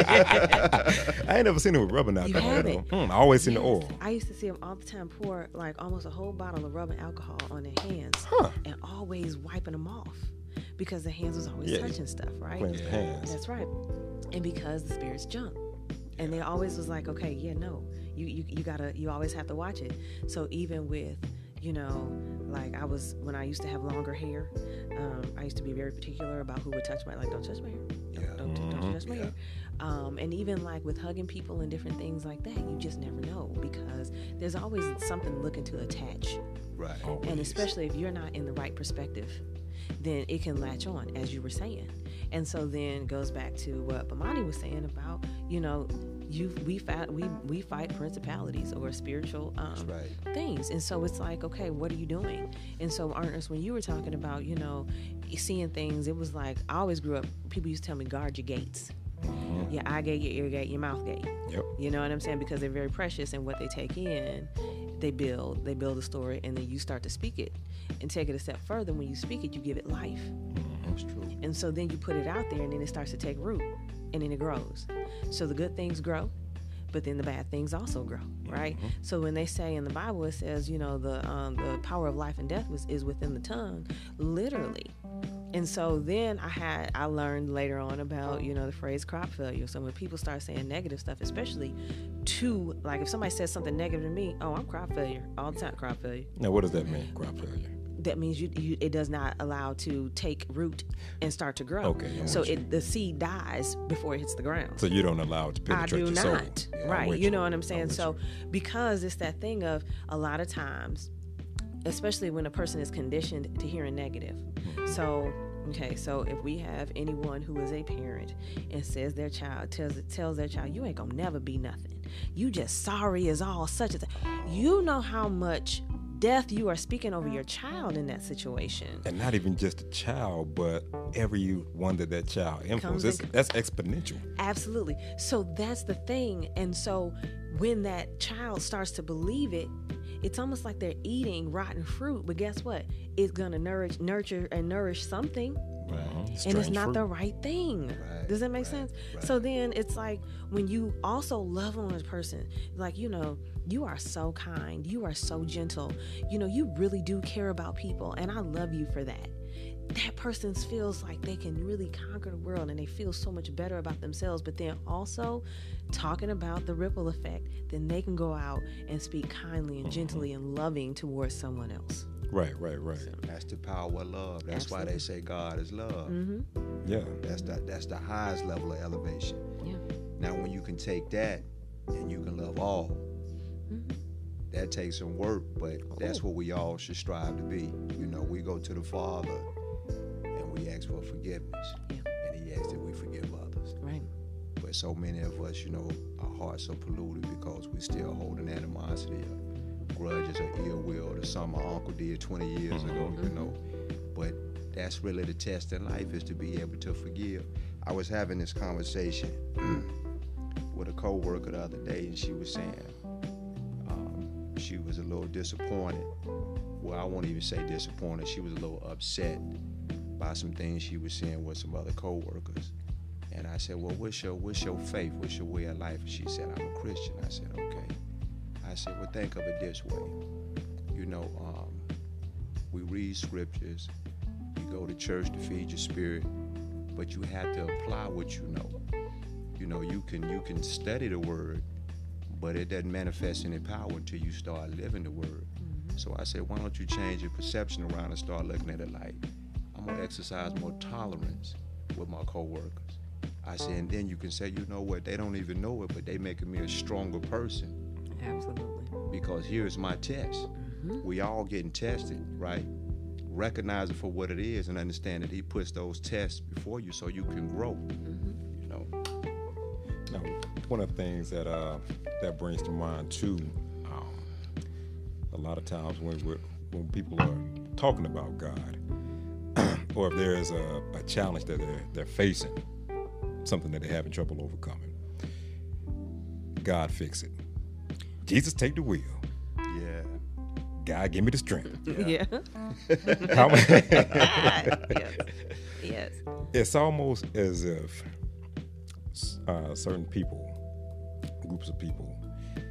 I ain't never seen it with rubbing alcohol. haven't? though. Hmm, I always seen the Yes. oil. I used to see them all the time pour like almost a whole bottle of rubbing alcohol on their hands, Huh. and always wiping them off, because their hands was always Yeah. touching stuff, right? Cleanse the hands. That's right. And because the spirits jump. And they always was like, okay, yeah, no, you, you you gotta, you always have to watch it. So even with, you know, like I was, when I used to have longer hair, um, I used to be very particular about who would touch my, like, don't touch my hair. Don't, Yeah. don't, don't you Mhm. touch my Yeah. hair. Um, and even like with hugging people and different things like that, you just never know, because there's always something looking to attach. Right. Always. And especially if you're not in the right perspective, then it can latch on, as you were saying. And so then goes back to what Bamani was saying about, you know, you we fight we we fight principalities or spiritual um, That's right. things. And so it's like, okay, what are you doing? And so Ernest, when you were talking about, you know, seeing things, it was like, I always grew up, people used to tell me, guard your gates. Mhm. Your eye gate, your ear gate, your mouth gate. Yep. You know what I'm saying? Because they're very precious, and what they take in, they build. They build a story, and then you start to speak it and take it a step further. When you speak it, you give it life. That's true. And so then you put it out there, and then it starts to take root, and then it grows. So the good things grow, but then the bad things also grow, right? Mm-hmm. So when they say in the Bible, it says, you know, the um, the power of life and death was, is within the tongue, literally. And so then I had, I learned later on about, you know, the phrase crop failure. So when people start saying negative stuff, especially to, like if somebody says something negative to me, oh, I'm crop failure, all the time crop failure. Now, what does that mean, crop failure? That means you, you it does not allow to take root and start to grow. Okay. So it the seed dies before it hits the ground. So you don't allow it to penetrate your soul. I do not. Yeah, right. You, you know what I'm saying? I'm So you. because it's that thing of a lot of times, especially when a person is conditioned to hearing negative. Mm-hmm. So okay, so if we have anyone who is a parent and says their child tells tells their child, you ain't gonna never be nothing. You just sorry as all such a thing. You know how much death you are speaking over your child in that situation. And not even just a child, but everyone that that child influences. That's exponential. Absolutely. So that's the thing. And so when that child starts to believe it, it's almost like they're eating rotten fruit. But guess what? It's going to nourish, nurture and nourish something. Right. And it's not fruit. the right thing. Right, Does that make right, sense? right. So then it's like when you also love on a person, like, you know, you are so kind, you are so gentle, you know, you really do care about people, and I love you for that. That person feels like they can really conquer the world and they feel so much better about themselves, but then also talking about the ripple effect, then they can go out and speak kindly and gently and loving towards someone else. Right, right, right. That's the power of love. That's Absolutely. Why they say God is love. Mm-hmm. Yeah. That's the, that's the highest level of elevation. Yeah. Now, when you can take that and you can love all, mm-hmm. that takes some work, but oh. that's what we all should strive to be. You know, we go to the Father and we ask for forgiveness, yeah. and He asks that we forgive others. Right. But so many of us, you know, our hearts are polluted because we still holding animosity or grudges or ill will to something my uncle did twenty years mm-hmm. ago, you know. But that's really the test in life, is to be able to forgive. I was having this conversation with a coworker the other day, and she was saying um, she was a little disappointed. Well, I won't even say disappointed. She was a little upset by some things she was seeing with some other coworkers. And I said, well, what's your, what's your faith? What's your way of life? And she said, I'm a Christian. I said, okay. I said, well, think of it this way. You know, um, we read scriptures, you go to church to feed your spirit, but you have to apply what you know. You know, you can you can study the word, but it doesn't manifest any power until you start living the word. Mm-hmm. So I said, why don't you change your perception around and start looking at it like, I'm gonna exercise more tolerance with my coworkers. I said, and then you can say, you know what, they don't even know it, but they making me a stronger person. Absolutely. Because here's my test. Mm-hmm. We all getting tested, right? Recognize it for what it is and understand that He puts those tests before you so you can grow. Mm-hmm. You know. Now, one of the things that uh, that brings to mind too, um, a lot of times when we're, when people are talking about God, or if there is a, a challenge that they're they're facing, something that they're having trouble overcoming, God fix it. Jesus, take the wheel. Yeah. God, give me the strength. Yeah. How yes. Yes. It's almost as if uh, certain people, groups of people,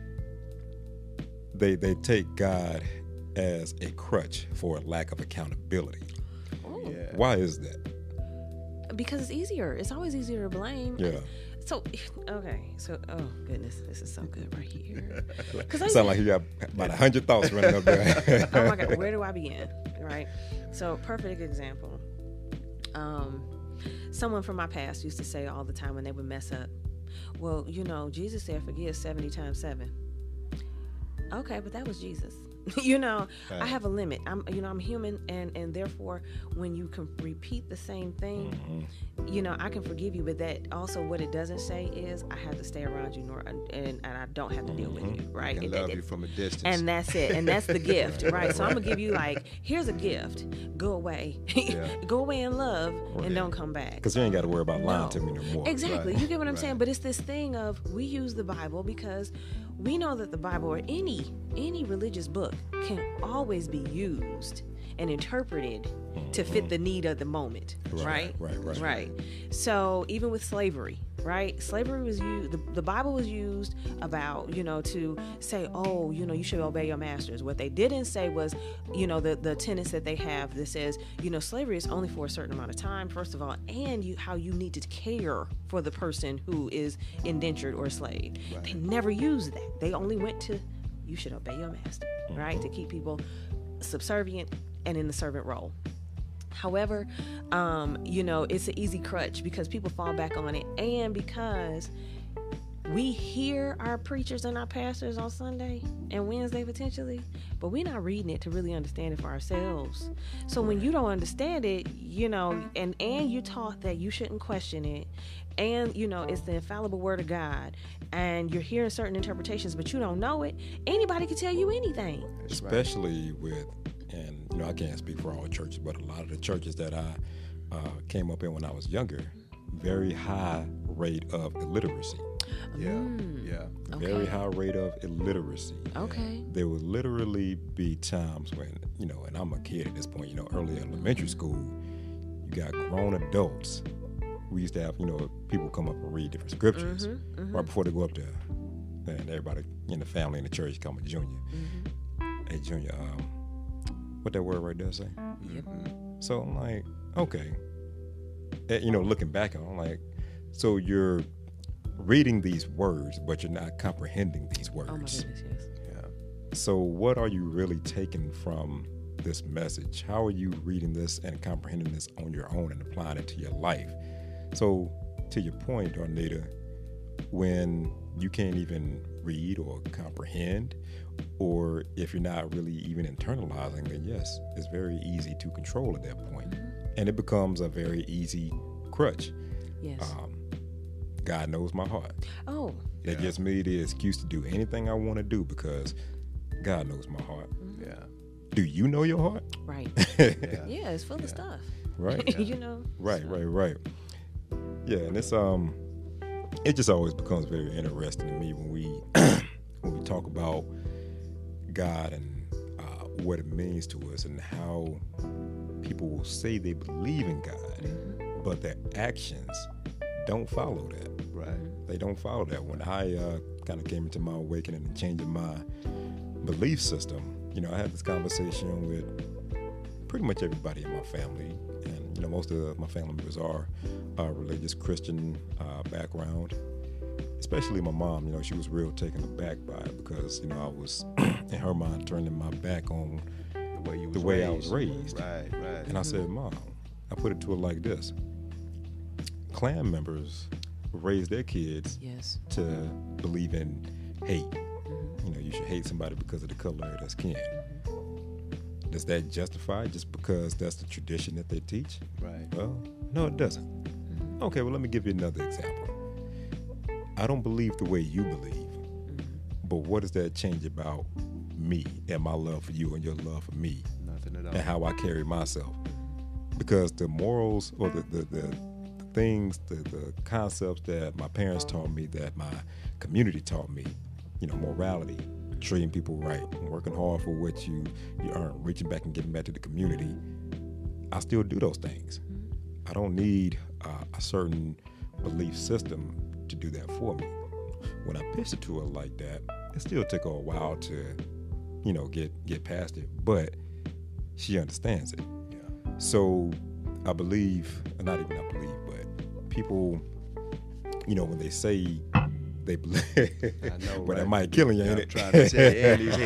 they they take God as a crutch for a lack of accountability. Oh. Yeah. Why is that? Because it's easier. It's always easier to blame. Yeah. So, okay. So, oh goodness, this is so good right here. Because I sound like you got about a hundred thoughts running up there. Oh my God, where do I begin? Right. So, perfect example. Um, someone from my past used to say all the time when they would mess up, "Well, you know, Jesus said forgive seventy times seven." Okay, but that was Jesus. you know, right. I have a limit. I'm, you know, I'm human, and, and therefore, when you can repeat the same thing, mm-hmm. you know, I can forgive you. But that also, what it doesn't say is I have to stay around you, nor and, and I don't have to deal mm-hmm. with you, right? I can it, love it, you from a distance, and that's it. And that's the gift, right? So I'm gonna give you like, here's a gift. Go away, yeah. go away in love, right. and don't come back. Because you ain't got to worry about lying no. to me no more. Exactly. Right. You get what I'm right. saying? But it's this thing of we use the Bible because we know that the Bible or any any religious book can always be used and interpreted mm-hmm. to fit the need of the moment, right? Right, right, right. Right. So even with slavery, right? Slavery was used, the, the Bible was used about, you know, to say, oh, you know, you should obey your masters. What they didn't say was, you know, the, the tenets that they have that says, you know, slavery is only for a certain amount of time, first of all, and you how you need to care for the person who is indentured or enslaved. Right. They never used that. They only went to, you should obey your master, mm-hmm. right? To keep people subservient and in the servant role. However, um, you know, it's an easy crutch because people fall back on it, and because we hear our preachers and our pastors on Sunday and Wednesday potentially, but we're not reading it to really understand it for ourselves. So when you don't understand it, you know, and, and you're taught that you shouldn't question it, and, you know, it's the infallible word of God, and you're hearing certain interpretations, but you don't know it, anybody can tell you anything. Especially with, and, you know, I can't speak for all churches, but a lot of the churches that I uh, came up in when I was younger, very high rate of illiteracy. Yeah, mm. yeah. Okay. Very high rate of illiteracy. Okay. There would literally be times when, you know, and I'm a kid at this point, you know, early elementary school, you got grown adults. We used to have, you know, people come up and read different scriptures mm-hmm, mm-hmm. right before they go up there. And everybody in the family in the church come with Junior. Mm-hmm. Hey, Junior, um, what that word right there say? Yep. So I'm like, okay. And, you know, looking back, I'm like, so you're reading these words, but you're not comprehending these words. Oh my goodness, yes. Yeah. So what are you really taking from this message? How are you reading this and comprehending this on your own and applying it to your life? So to your point, Darnita, when you can't even read or comprehend, or if you're not really even internalizing, then yes, it's very easy to control at that point. Mm-hmm. And it becomes a very easy crutch. Yes. Um, God knows my heart. Oh. That Yeah. gives me the excuse to do anything I want to do because God knows my heart. Mm-hmm. Yeah. Do you know your heart? Right. Yeah. Yeah, it's full Yeah. of stuff. Right. You know. Right, so. right, right. Yeah, and it's um, it just always becomes very interesting to me when we when we talk about God and uh, what it means to us and how people will say they believe in God, Mm-hmm. but their actions don't follow that. Right. They don't follow that. When I uh, kind of came into my awakening and changing my belief system, you know, I had this conversation with pretty much everybody in my family. And, you know, most of my family members are uh, religious Christian uh, background, especially my mom. You know, she was real taken aback by it because, you know, I was, in her mind, turning my back on The way you was the way raised. I was raised. Right, right. And I said, Mom, I put it to her like this. Clan members raise their kids Yes. to believe in hate. You know, you should hate somebody because of the color of their skin. Does that justify it just because that's the tradition that they teach? Right. Well, no, it doesn't. Okay, well, let me give you another example. I don't believe the way you believe, but what does that change about me and my love for you and your love for me Nothing at all. and how I carry myself? Because the morals or the, the, the, the things, the, the concepts that my parents taught me, that my community taught me, you know, morality, treating people right, working hard for what you, you earn, reaching back and giving back to the community, I still do those things. I don't need uh, a certain belief system to do that for me. When I pitched it to her like that, it still took her a while to, you know, get, get past it, but she understands it. Yeah. So I believe, not even I believe, but people, you know, when they say they believe, I know, but right? that might kill you, Yeah, ain't I'm it? trying to tell you, and these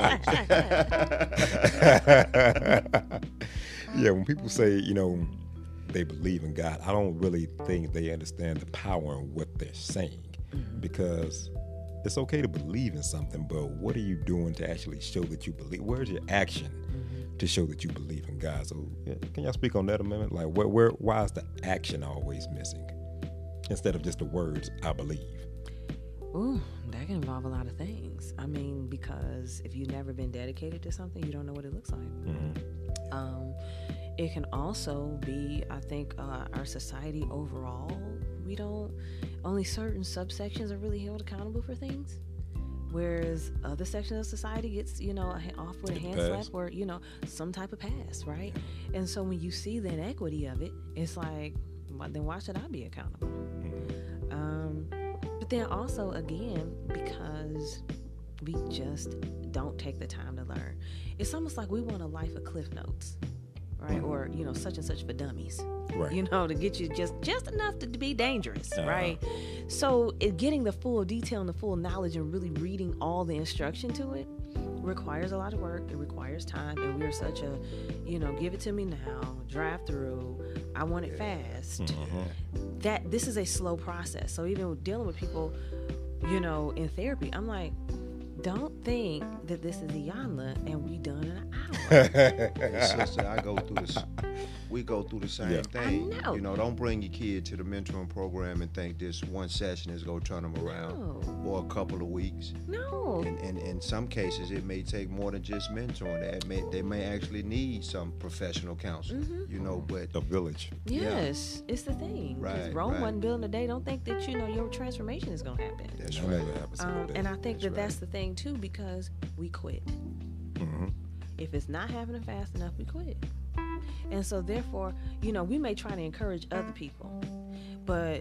headphones. Yeah, when people say, you know, they believe in God, I don't really think they understand the power in what they're saying. Because it's okay to believe in something, but what are you doing to actually show that you believe? Where's your action to show that you believe in God? So yeah, can y'all speak on that a minute? Like, where, where, why is the action always missing instead of just the words, I believe? Ooh, that can involve a lot of things. I mean, because if you've never been dedicated to something, you don't know what it looks like. Mm-hmm. Um, it can also be, I think, uh, our society overall, we don't, only certain subsections are really held accountable for things. Whereas other sections of society gets, you know, off with a hand slap or, you know, some type of pass, right? And so when you see the inequity of it, it's like, well, then why should I be accountable? Um, then also, again, because we just don't take the time to learn. It's almost like we want a life of Cliff Notes, right? Mm-hmm. Or, you know, such and such for dummies, right? You know, to get you just, just enough to, to be dangerous, uh-huh. right? So it, getting the full detail and the full knowledge and really reading all the instruction to it requires a lot of work. It requires time, and we're such a, you know, give it to me now, drive through, I want it fast. Mm-hmm. That this is a slow process. So even dealing with people, you know, in therapy, I'm like, don't think that this is a Iyanla and we done in an hour. Hey, sister, I go through this. We go through the same yeah. thing. I know. You know, don't bring your kid to the mentoring program and think this one session is going to turn them around No. or a couple of weeks. No. And, and in some cases, it may take more than just mentoring. They may, they may actually need some professional counsel, Mm-hmm. you know, but A village. Yes, yeah. It's the thing. Because Right, Rome right. wasn't built in a day. Don't think that, you know, your transformation is going to happen. that's That right. never happens in a Um, day. and I think That's that right. that's the thing, too, because we quit. Mm-hmm. If it's not happening fast enough, we quit. And so therefore, you know, we may try to encourage other people, but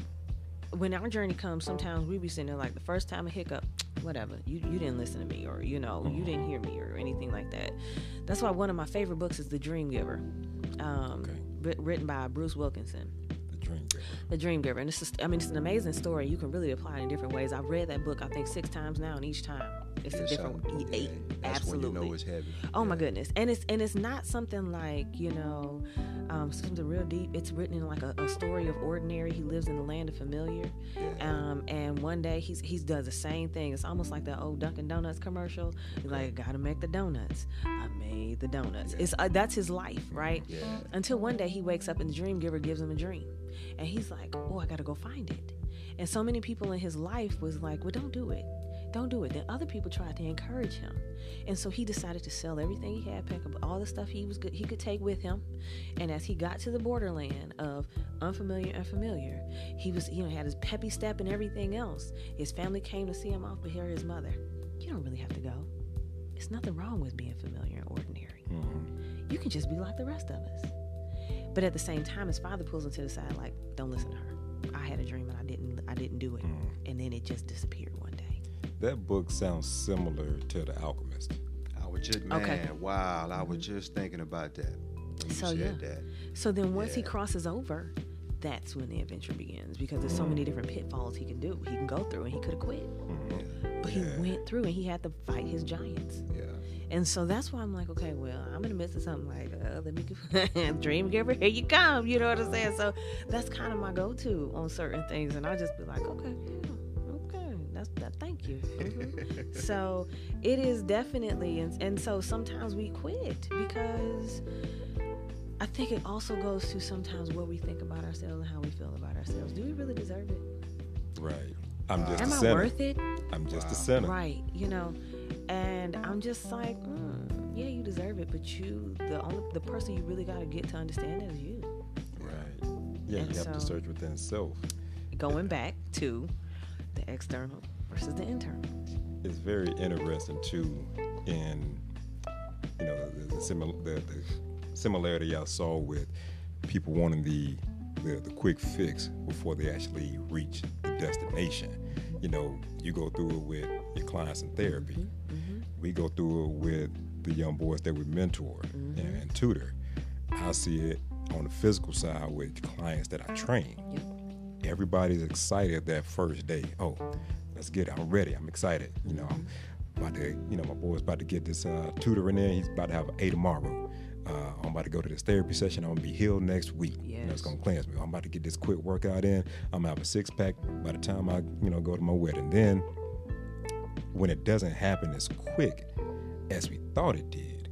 when our journey comes, sometimes we be sitting there like the first time a hiccup, whatever, you, you didn't listen to me, or, you know, you didn't hear me, or anything like that. That's why one of my favorite books is The Dream Giver, um, Okay. writ- written by Bruce Wilkinson. The Dream Giver. The Dream Giver. And it's just, I mean, it's an amazing story. You can really apply it in different ways. I've read that book, I think, six times now, and each time it's Yeah, a different, so- e- yeah, eight, that's absolutely. when you know it's heavy. Oh my Yeah. goodness. And it's and it's not something like, you know, um, something real deep. It's written in like a, a story of ordinary. He lives in the land of familiar. Yeah. Um, and one day he's he's does the same thing. It's almost like that old Dunkin' Donuts commercial. He's like, gotta make the donuts. I made the donuts. Yeah. It's uh, that's his life, right? Yeah. Until one day he wakes up and the dream giver gives him a dream. And he's like, oh, I gotta go find it. And so many people in his life was like, well, don't do it. Don't do it. Then other people tried to encourage him. And so he decided to sell everything he had, pack up all the stuff he was good, he could take with him. And as he got to the borderland of unfamiliar and familiar, he was, you know, had his peppy step and everything else. His family came to see him off, but here his mother. You don't really have to go. It's nothing wrong with being familiar and ordinary. Mm-hmm. You can just be like the rest of us. But at the same time, his father pulls him to the side like, don't listen to her. I had a dream and I didn't I didn't do it. Mm. And then it just disappeared one day. That book sounds similar to The Alchemist. I was just, man, Okay. wow. I was just thinking about that when you So, said yeah. that. So then once he Yeah. crosses over, that's when the adventure begins, because there's so many different pitfalls he can do. He can go through, and he could have quit. Mm-hmm. But Yeah. he went through and he had to fight his giants. Yeah. And so that's why I'm like, okay, well, I'm in the midst of something like, uh, let me go. Dream giver, here you come. You know what I'm saying? So that's kind of my go-to on certain things. And I just be like, okay, yeah, okay, that's that. Thank you. Mhm. So it is definitely, and, and so sometimes we quit because I think it also goes to sometimes what we think about ourselves and how we feel about ourselves. Do we really deserve it? Right. I'm just Am a I sinner. worth it? I'm just Wow. a sinner. Right, you know, and I'm just like, mm, yeah, you deserve it, but you, the only, the person you really got to get to understand that is you. Right. Yeah, And you have to so- search within self. Going back to the external versus the internal. It's very interesting too, in you know the the, simil- the, the similarity I saw with people wanting the, the the quick fix before they actually reach the destination. You know, you go through it with your clients in therapy. Mm-hmm. We go through it with the young boys that we mentor Mhm. and, and tutor. I see it on the physical side with clients that I train. Yep. Everybody's excited that first day. Oh, let's get it. I'm ready. I'm excited. You know, I'm about to, you know, my boy's about to get this uh, tutor in there. He's about to have an A tomorrow. Uh, I'm about to go to this therapy session. I'm going to be healed next week. You know, it's Yes. going to cleanse me. I'm about to get this quick workout in. I'm going to have a six pack by the time I, you know, go to my wedding. Then when it doesn't happen as quick as we thought it did,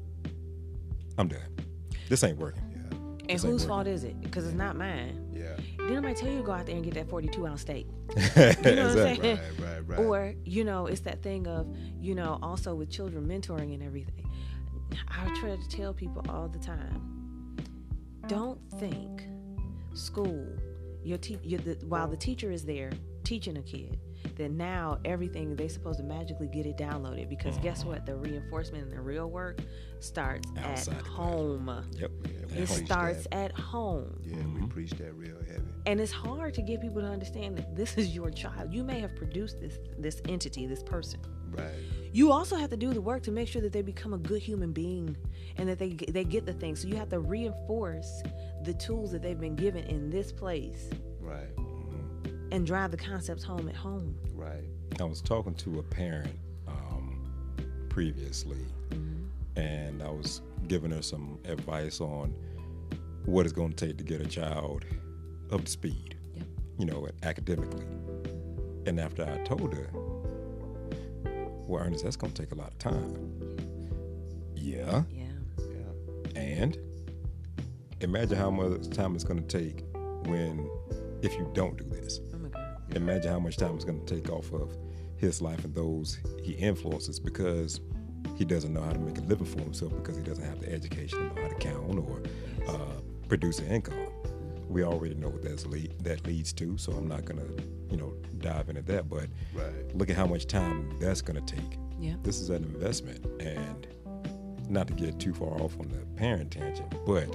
I'm done. This ain't working. Yeah. And This ain't whose working. fault is it? Because it's not mine. Yeah. Didn't I tell you to go out there and get that forty-two ounce steak? Exactly. You know what I'm saying? Right, right, right. Or, you know, it's that thing of, you know, also with children mentoring and everything. I try to tell people all the time, don't think school, your te- your, the, while the teacher is there teaching a kid, that now everything they're supposed to magically get it downloaded, because guess what? The reinforcement and the real work starts Outside at the home. Yep. It preach starts that. at home. Yeah, Mhm. we preach that real heavy. And it's hard to get people to understand that this is your child. You may have produced this this entity, this person. Right. You also have to do the work to make sure that they become a good human being and that they get- they get the things. So you have to reinforce the tools that they've been given in this place Right. and drive the concepts home at home. Right. I was talking to a parent um, previously, and I was giving her some advice on what it's going to take to get a child up to speed, Yep. you know, academically. And after I told her, well, Ernest, that's going to take a lot of time. Yeah. Yeah. Yeah. And imagine how much time it's going to take when, if you don't do this. Oh my God. Imagine how much time it's going to take off of his life and those he influences because he doesn't know how to make a living for himself because he doesn't have the education to know how to count or uh, produce an income. We already know what that's lead, that leads to, so I'm not going to, you know, dive into that. But Right. look at how much time that's going to take. Yeah. This is an investment, and not to get too far off on the parent tangent, but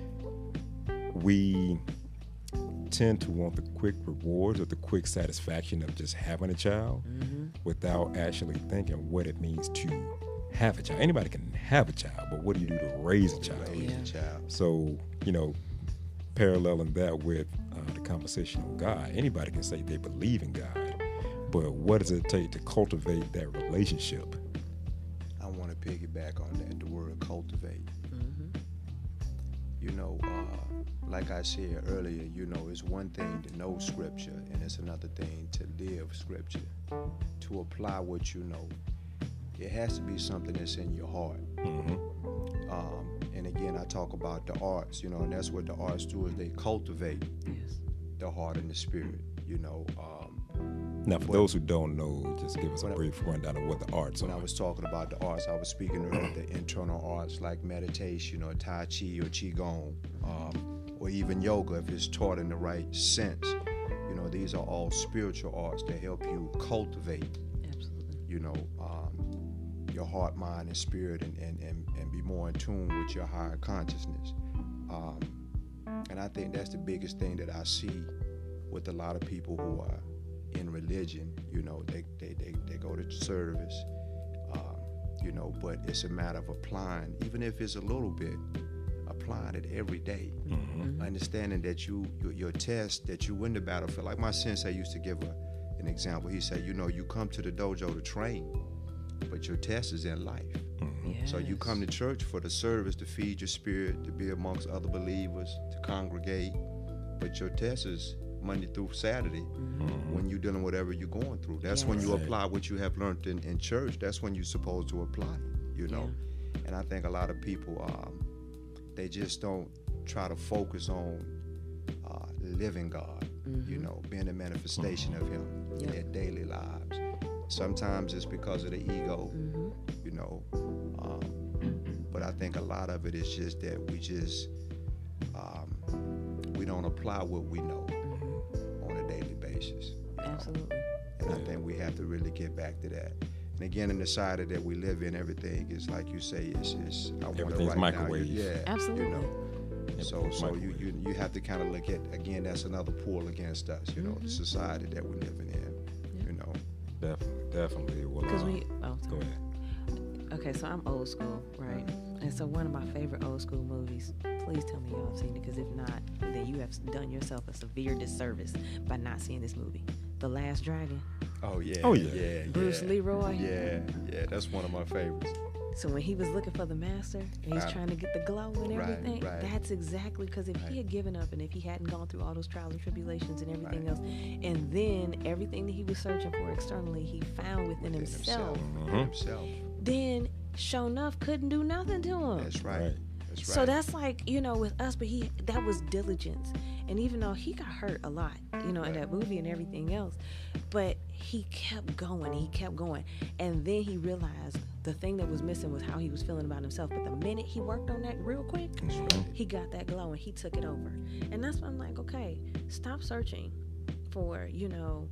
we tend to want the quick rewards or the quick satisfaction of just having a child Mm-hmm. without actually thinking what it means to have a child. Anybody can have a child, but what do you do to raise a child? Raise Yeah. a child. So, you know, paralleling that with uh, the conversation on God, anybody can say they believe in God, but what does it take to cultivate that relationship? I want to piggyback on that, the word cultivate. Mm-hmm. You know, uh, like I said earlier, you know, it's one thing to know scripture and it's another thing to live scripture, to apply what you know. It has to be something that's in your heart. Mm-hmm. Um, and again, I talk about the arts, you know, and that's what the arts do is they cultivate Yes. the heart and the spirit, you know. Um, Now, for What- those who don't know, just give us a When I- brief rundown of what the arts when are. I was talking about the arts, I was speaking about the internal arts like meditation or Tai Chi or Qigong, um, or even yoga if it's taught in the right sense. You know, these are all spiritual arts that help you cultivate, Absolutely. you know, um, your heart, mind, and spirit and, and, and, and be more in tune with your higher consciousness. Um, and I think that's the biggest thing that I see with a lot of people who are in religion. You know, they, they, they, they go to service, um, you know, but it's a matter of applying, even if it's a little bit, applying it every day. Mhm. Understanding that you your, your test, that you win the battlefield. Like my sensei used to give a, an example. He said, you know, you come to the dojo to train, but your test is in life. Mhm. So you come to church for the service, to feed your spirit, to be amongst other believers, to congregate, but your test is Monday through Saturday Mhm. when you're dealing with whatever you're going through. That's when Yes. you Right. apply what you have learned in, in church. That's when you're supposed to apply it, you know. And I think a lot of people, um, they just don't try to focus on uh, living God, you know, being a manifestation of Him in Yep. their daily lives. Sometimes it's because of the ego, Mm-hmm. you know. Um, but I think a lot of it is just that we just um, we don't apply what we know Mm-hmm. on a daily basis. you know. Absolutely. And I think we have to really get back to that. And again, in the society that we live in, everything is like you say, it's, it's I want it Everything's right microwave. now. Yeah, Absolutely. You know. So, Everything's so you, microwave. you you have to kind of look at, again, that's another pull against us. You know, Mhm. the society that we're living in. Yeah. You know. Definitely, definitely. Well, Because uh, we. Oh, go sorry. ahead. Okay, so I'm old school, right? And so one of my favorite old school movies, please tell me y'all have seen it, because if not, then you have done yourself a severe disservice by not seeing this movie. The Last Dragon. Oh yeah. Oh, yeah. Yeah. Bruce yeah. Leroy. Yeah, yeah, that's one of my favorites. So when he was looking for the master and he's Right. trying to get the glow and Right, everything, right. that's exactly because if Right. he had given up and if he hadn't gone through all those trials and tribulations and everything Right. else, and then everything that he was searching for externally, he found within, Within himself, himself. Mhm. Himself. then sure enough couldn't do nothing to him. That's right. Right. That's right. So that's like, you know, with us, but he, that was diligence. And even though he got hurt a lot, you know, in that movie and everything else, but he kept going, he kept going. And then he realized the thing that was missing was how he was feeling about himself. But the minute he worked on that real quick, That's right. he got that glow and he took it over. And that's when I'm like, okay, stop searching for, you know,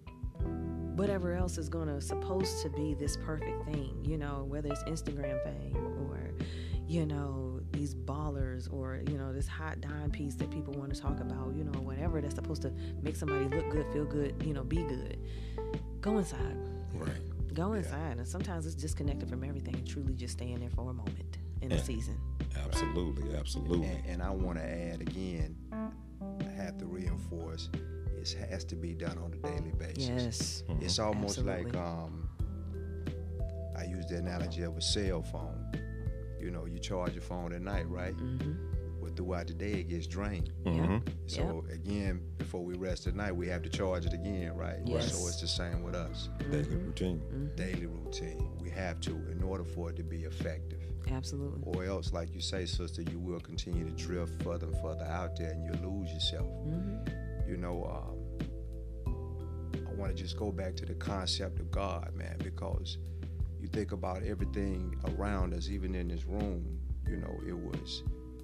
whatever else is going to supposed to be this perfect thing, you know, whether it's Instagram fame or, you know, these ballers or, you know, this hot dime piece that people want to talk about, you know, whatever that's supposed to make somebody look good, feel good, you know, be good. Go inside. Right. Go inside. Yeah. And sometimes it's disconnected from everything and truly just staying there for a moment in yeah. a season. Absolutely. Absolutely. And, and I want to add again, I have to reinforce, it has to be done on a daily basis. Yes. Mm-hmm. It's almost Absolutely. like, um, I use the analogy of a cell phone. You know, you charge your phone at night, right? Mm-hmm. But throughout the day, it gets drained. Mm-hmm. So yep. again, before we rest at night, we have to charge it again, right? Yes. So it's the same with us. Daily Mm-hmm. routine. Mm-hmm. Daily routine. We have to in order for it to be effective. Absolutely. Or else, like you say, sister, you will continue to drift further and further out there and you'll lose yourself. Mm-hmm. You know, um, I want to just go back to the concept of God, man, because you think about everything around us, even in this room, you know, it was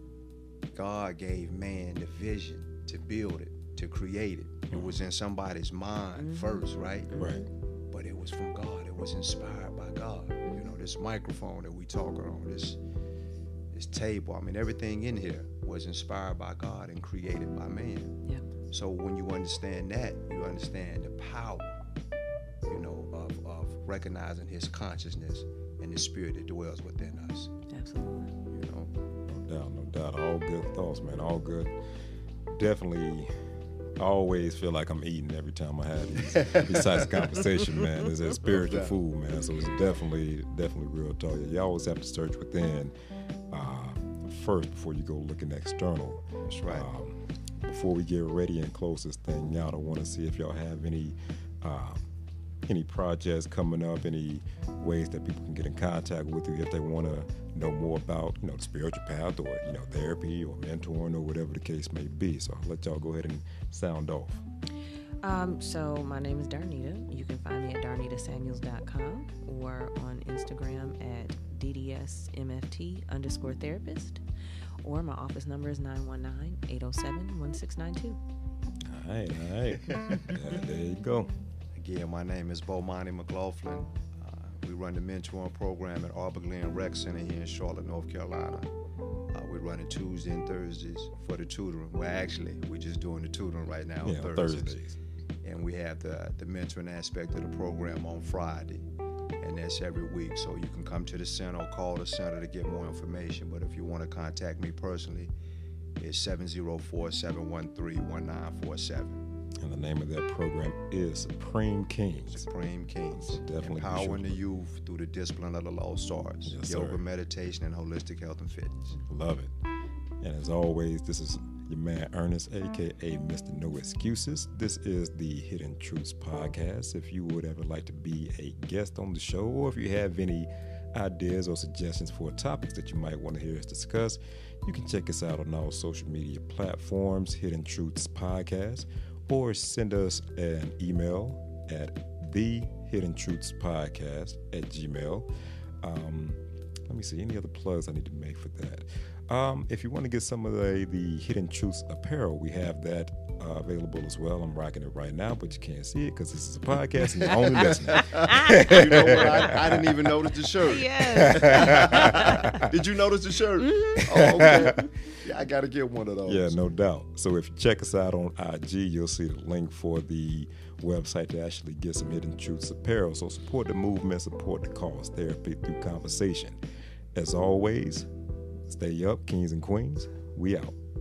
God gave man the vision to build it, to create it. It was in somebody's mind mm-hmm. first, right? Right. But it was from God. It was inspired by God. You know, this microphone that we talking on, this this table, I mean, everything in here was inspired by God and created by man. Yeah. So when you understand that, you understand the power, you know, of, of recognizing his consciousness and the spirit that dwells within us. Absolutely. You know. No doubt, no doubt. All good thoughts, man. All good. Definitely, I always feel like I'm eating every time I have these, these types of conversation, man. It's that spiritual food, man. So it's definitely, definitely real talk. You always have to search within uh, first before you go looking external. That's right. Um, before we get ready and close this thing out, I want to see if y'all have any uh, any projects coming up, any ways that people can get in contact with you if they want to know more about, you know, the spiritual path or, you know, therapy or mentoring or whatever the case may be. So I'll let y'all go ahead and sound off. Um, so my name is Darnita. You can find me at darnita samuels dot com or on Instagram at D D S M F T underscore therapist. Or my office number is nine one nine, eight oh seven, one six nine two. All right, all right. yeah, there you go. Again, my name is Bomani McLaughlin. Uh, we run the mentoring program at Arbor Glen Rec Center here in Charlotte, North Carolina. Uh, we run it Tuesdays and Thursdays for the tutoring. Well, actually, we're just doing the tutoring right now Yeah, on Thursdays. Thursdays. And we have the, the mentoring aspect of the program on Friday. And that's every week. So you can come to the center or call the center to get more information. But if you want to contact me personally, it's seven oh four, seven one three, one nine four seven. And the name of that program is Supreme Kings. Supreme Kings. So definitely empowering be the sure. youth through the discipline of the lost arts. Yes, Yoga, sir. meditation, and holistic health and fitness. Love it. And as always, this is your man Ernest, aka Mister No Excuses. This is the Hidden Truths Podcast. If you would ever like to be a guest on the show, or if you have any ideas or suggestions for topics that you might want to hear us discuss, you can check us out on all social media platforms, Hidden Truths Podcast, or send us an email at the Hidden Truths Podcast at Gmail. Um, let me see, any other plugs I need to make for that? Um, if you want to get some of the, the Hidden Truths apparel, we have that uh, available as well. I'm rocking it right now, but you can't see it because this is a podcast and you're only listening. You know what? I, I didn't even notice the shirt. Yes. Did you notice the shirt? Mm-hmm. Oh, okay. Yeah, I got to get one of those. Yeah, no doubt. So if you check us out on I G, you'll see the link for the website to actually get some Hidden Truths apparel. So support the movement, support the cause, therapy through conversation. As always, stay up, kings and queens. We out.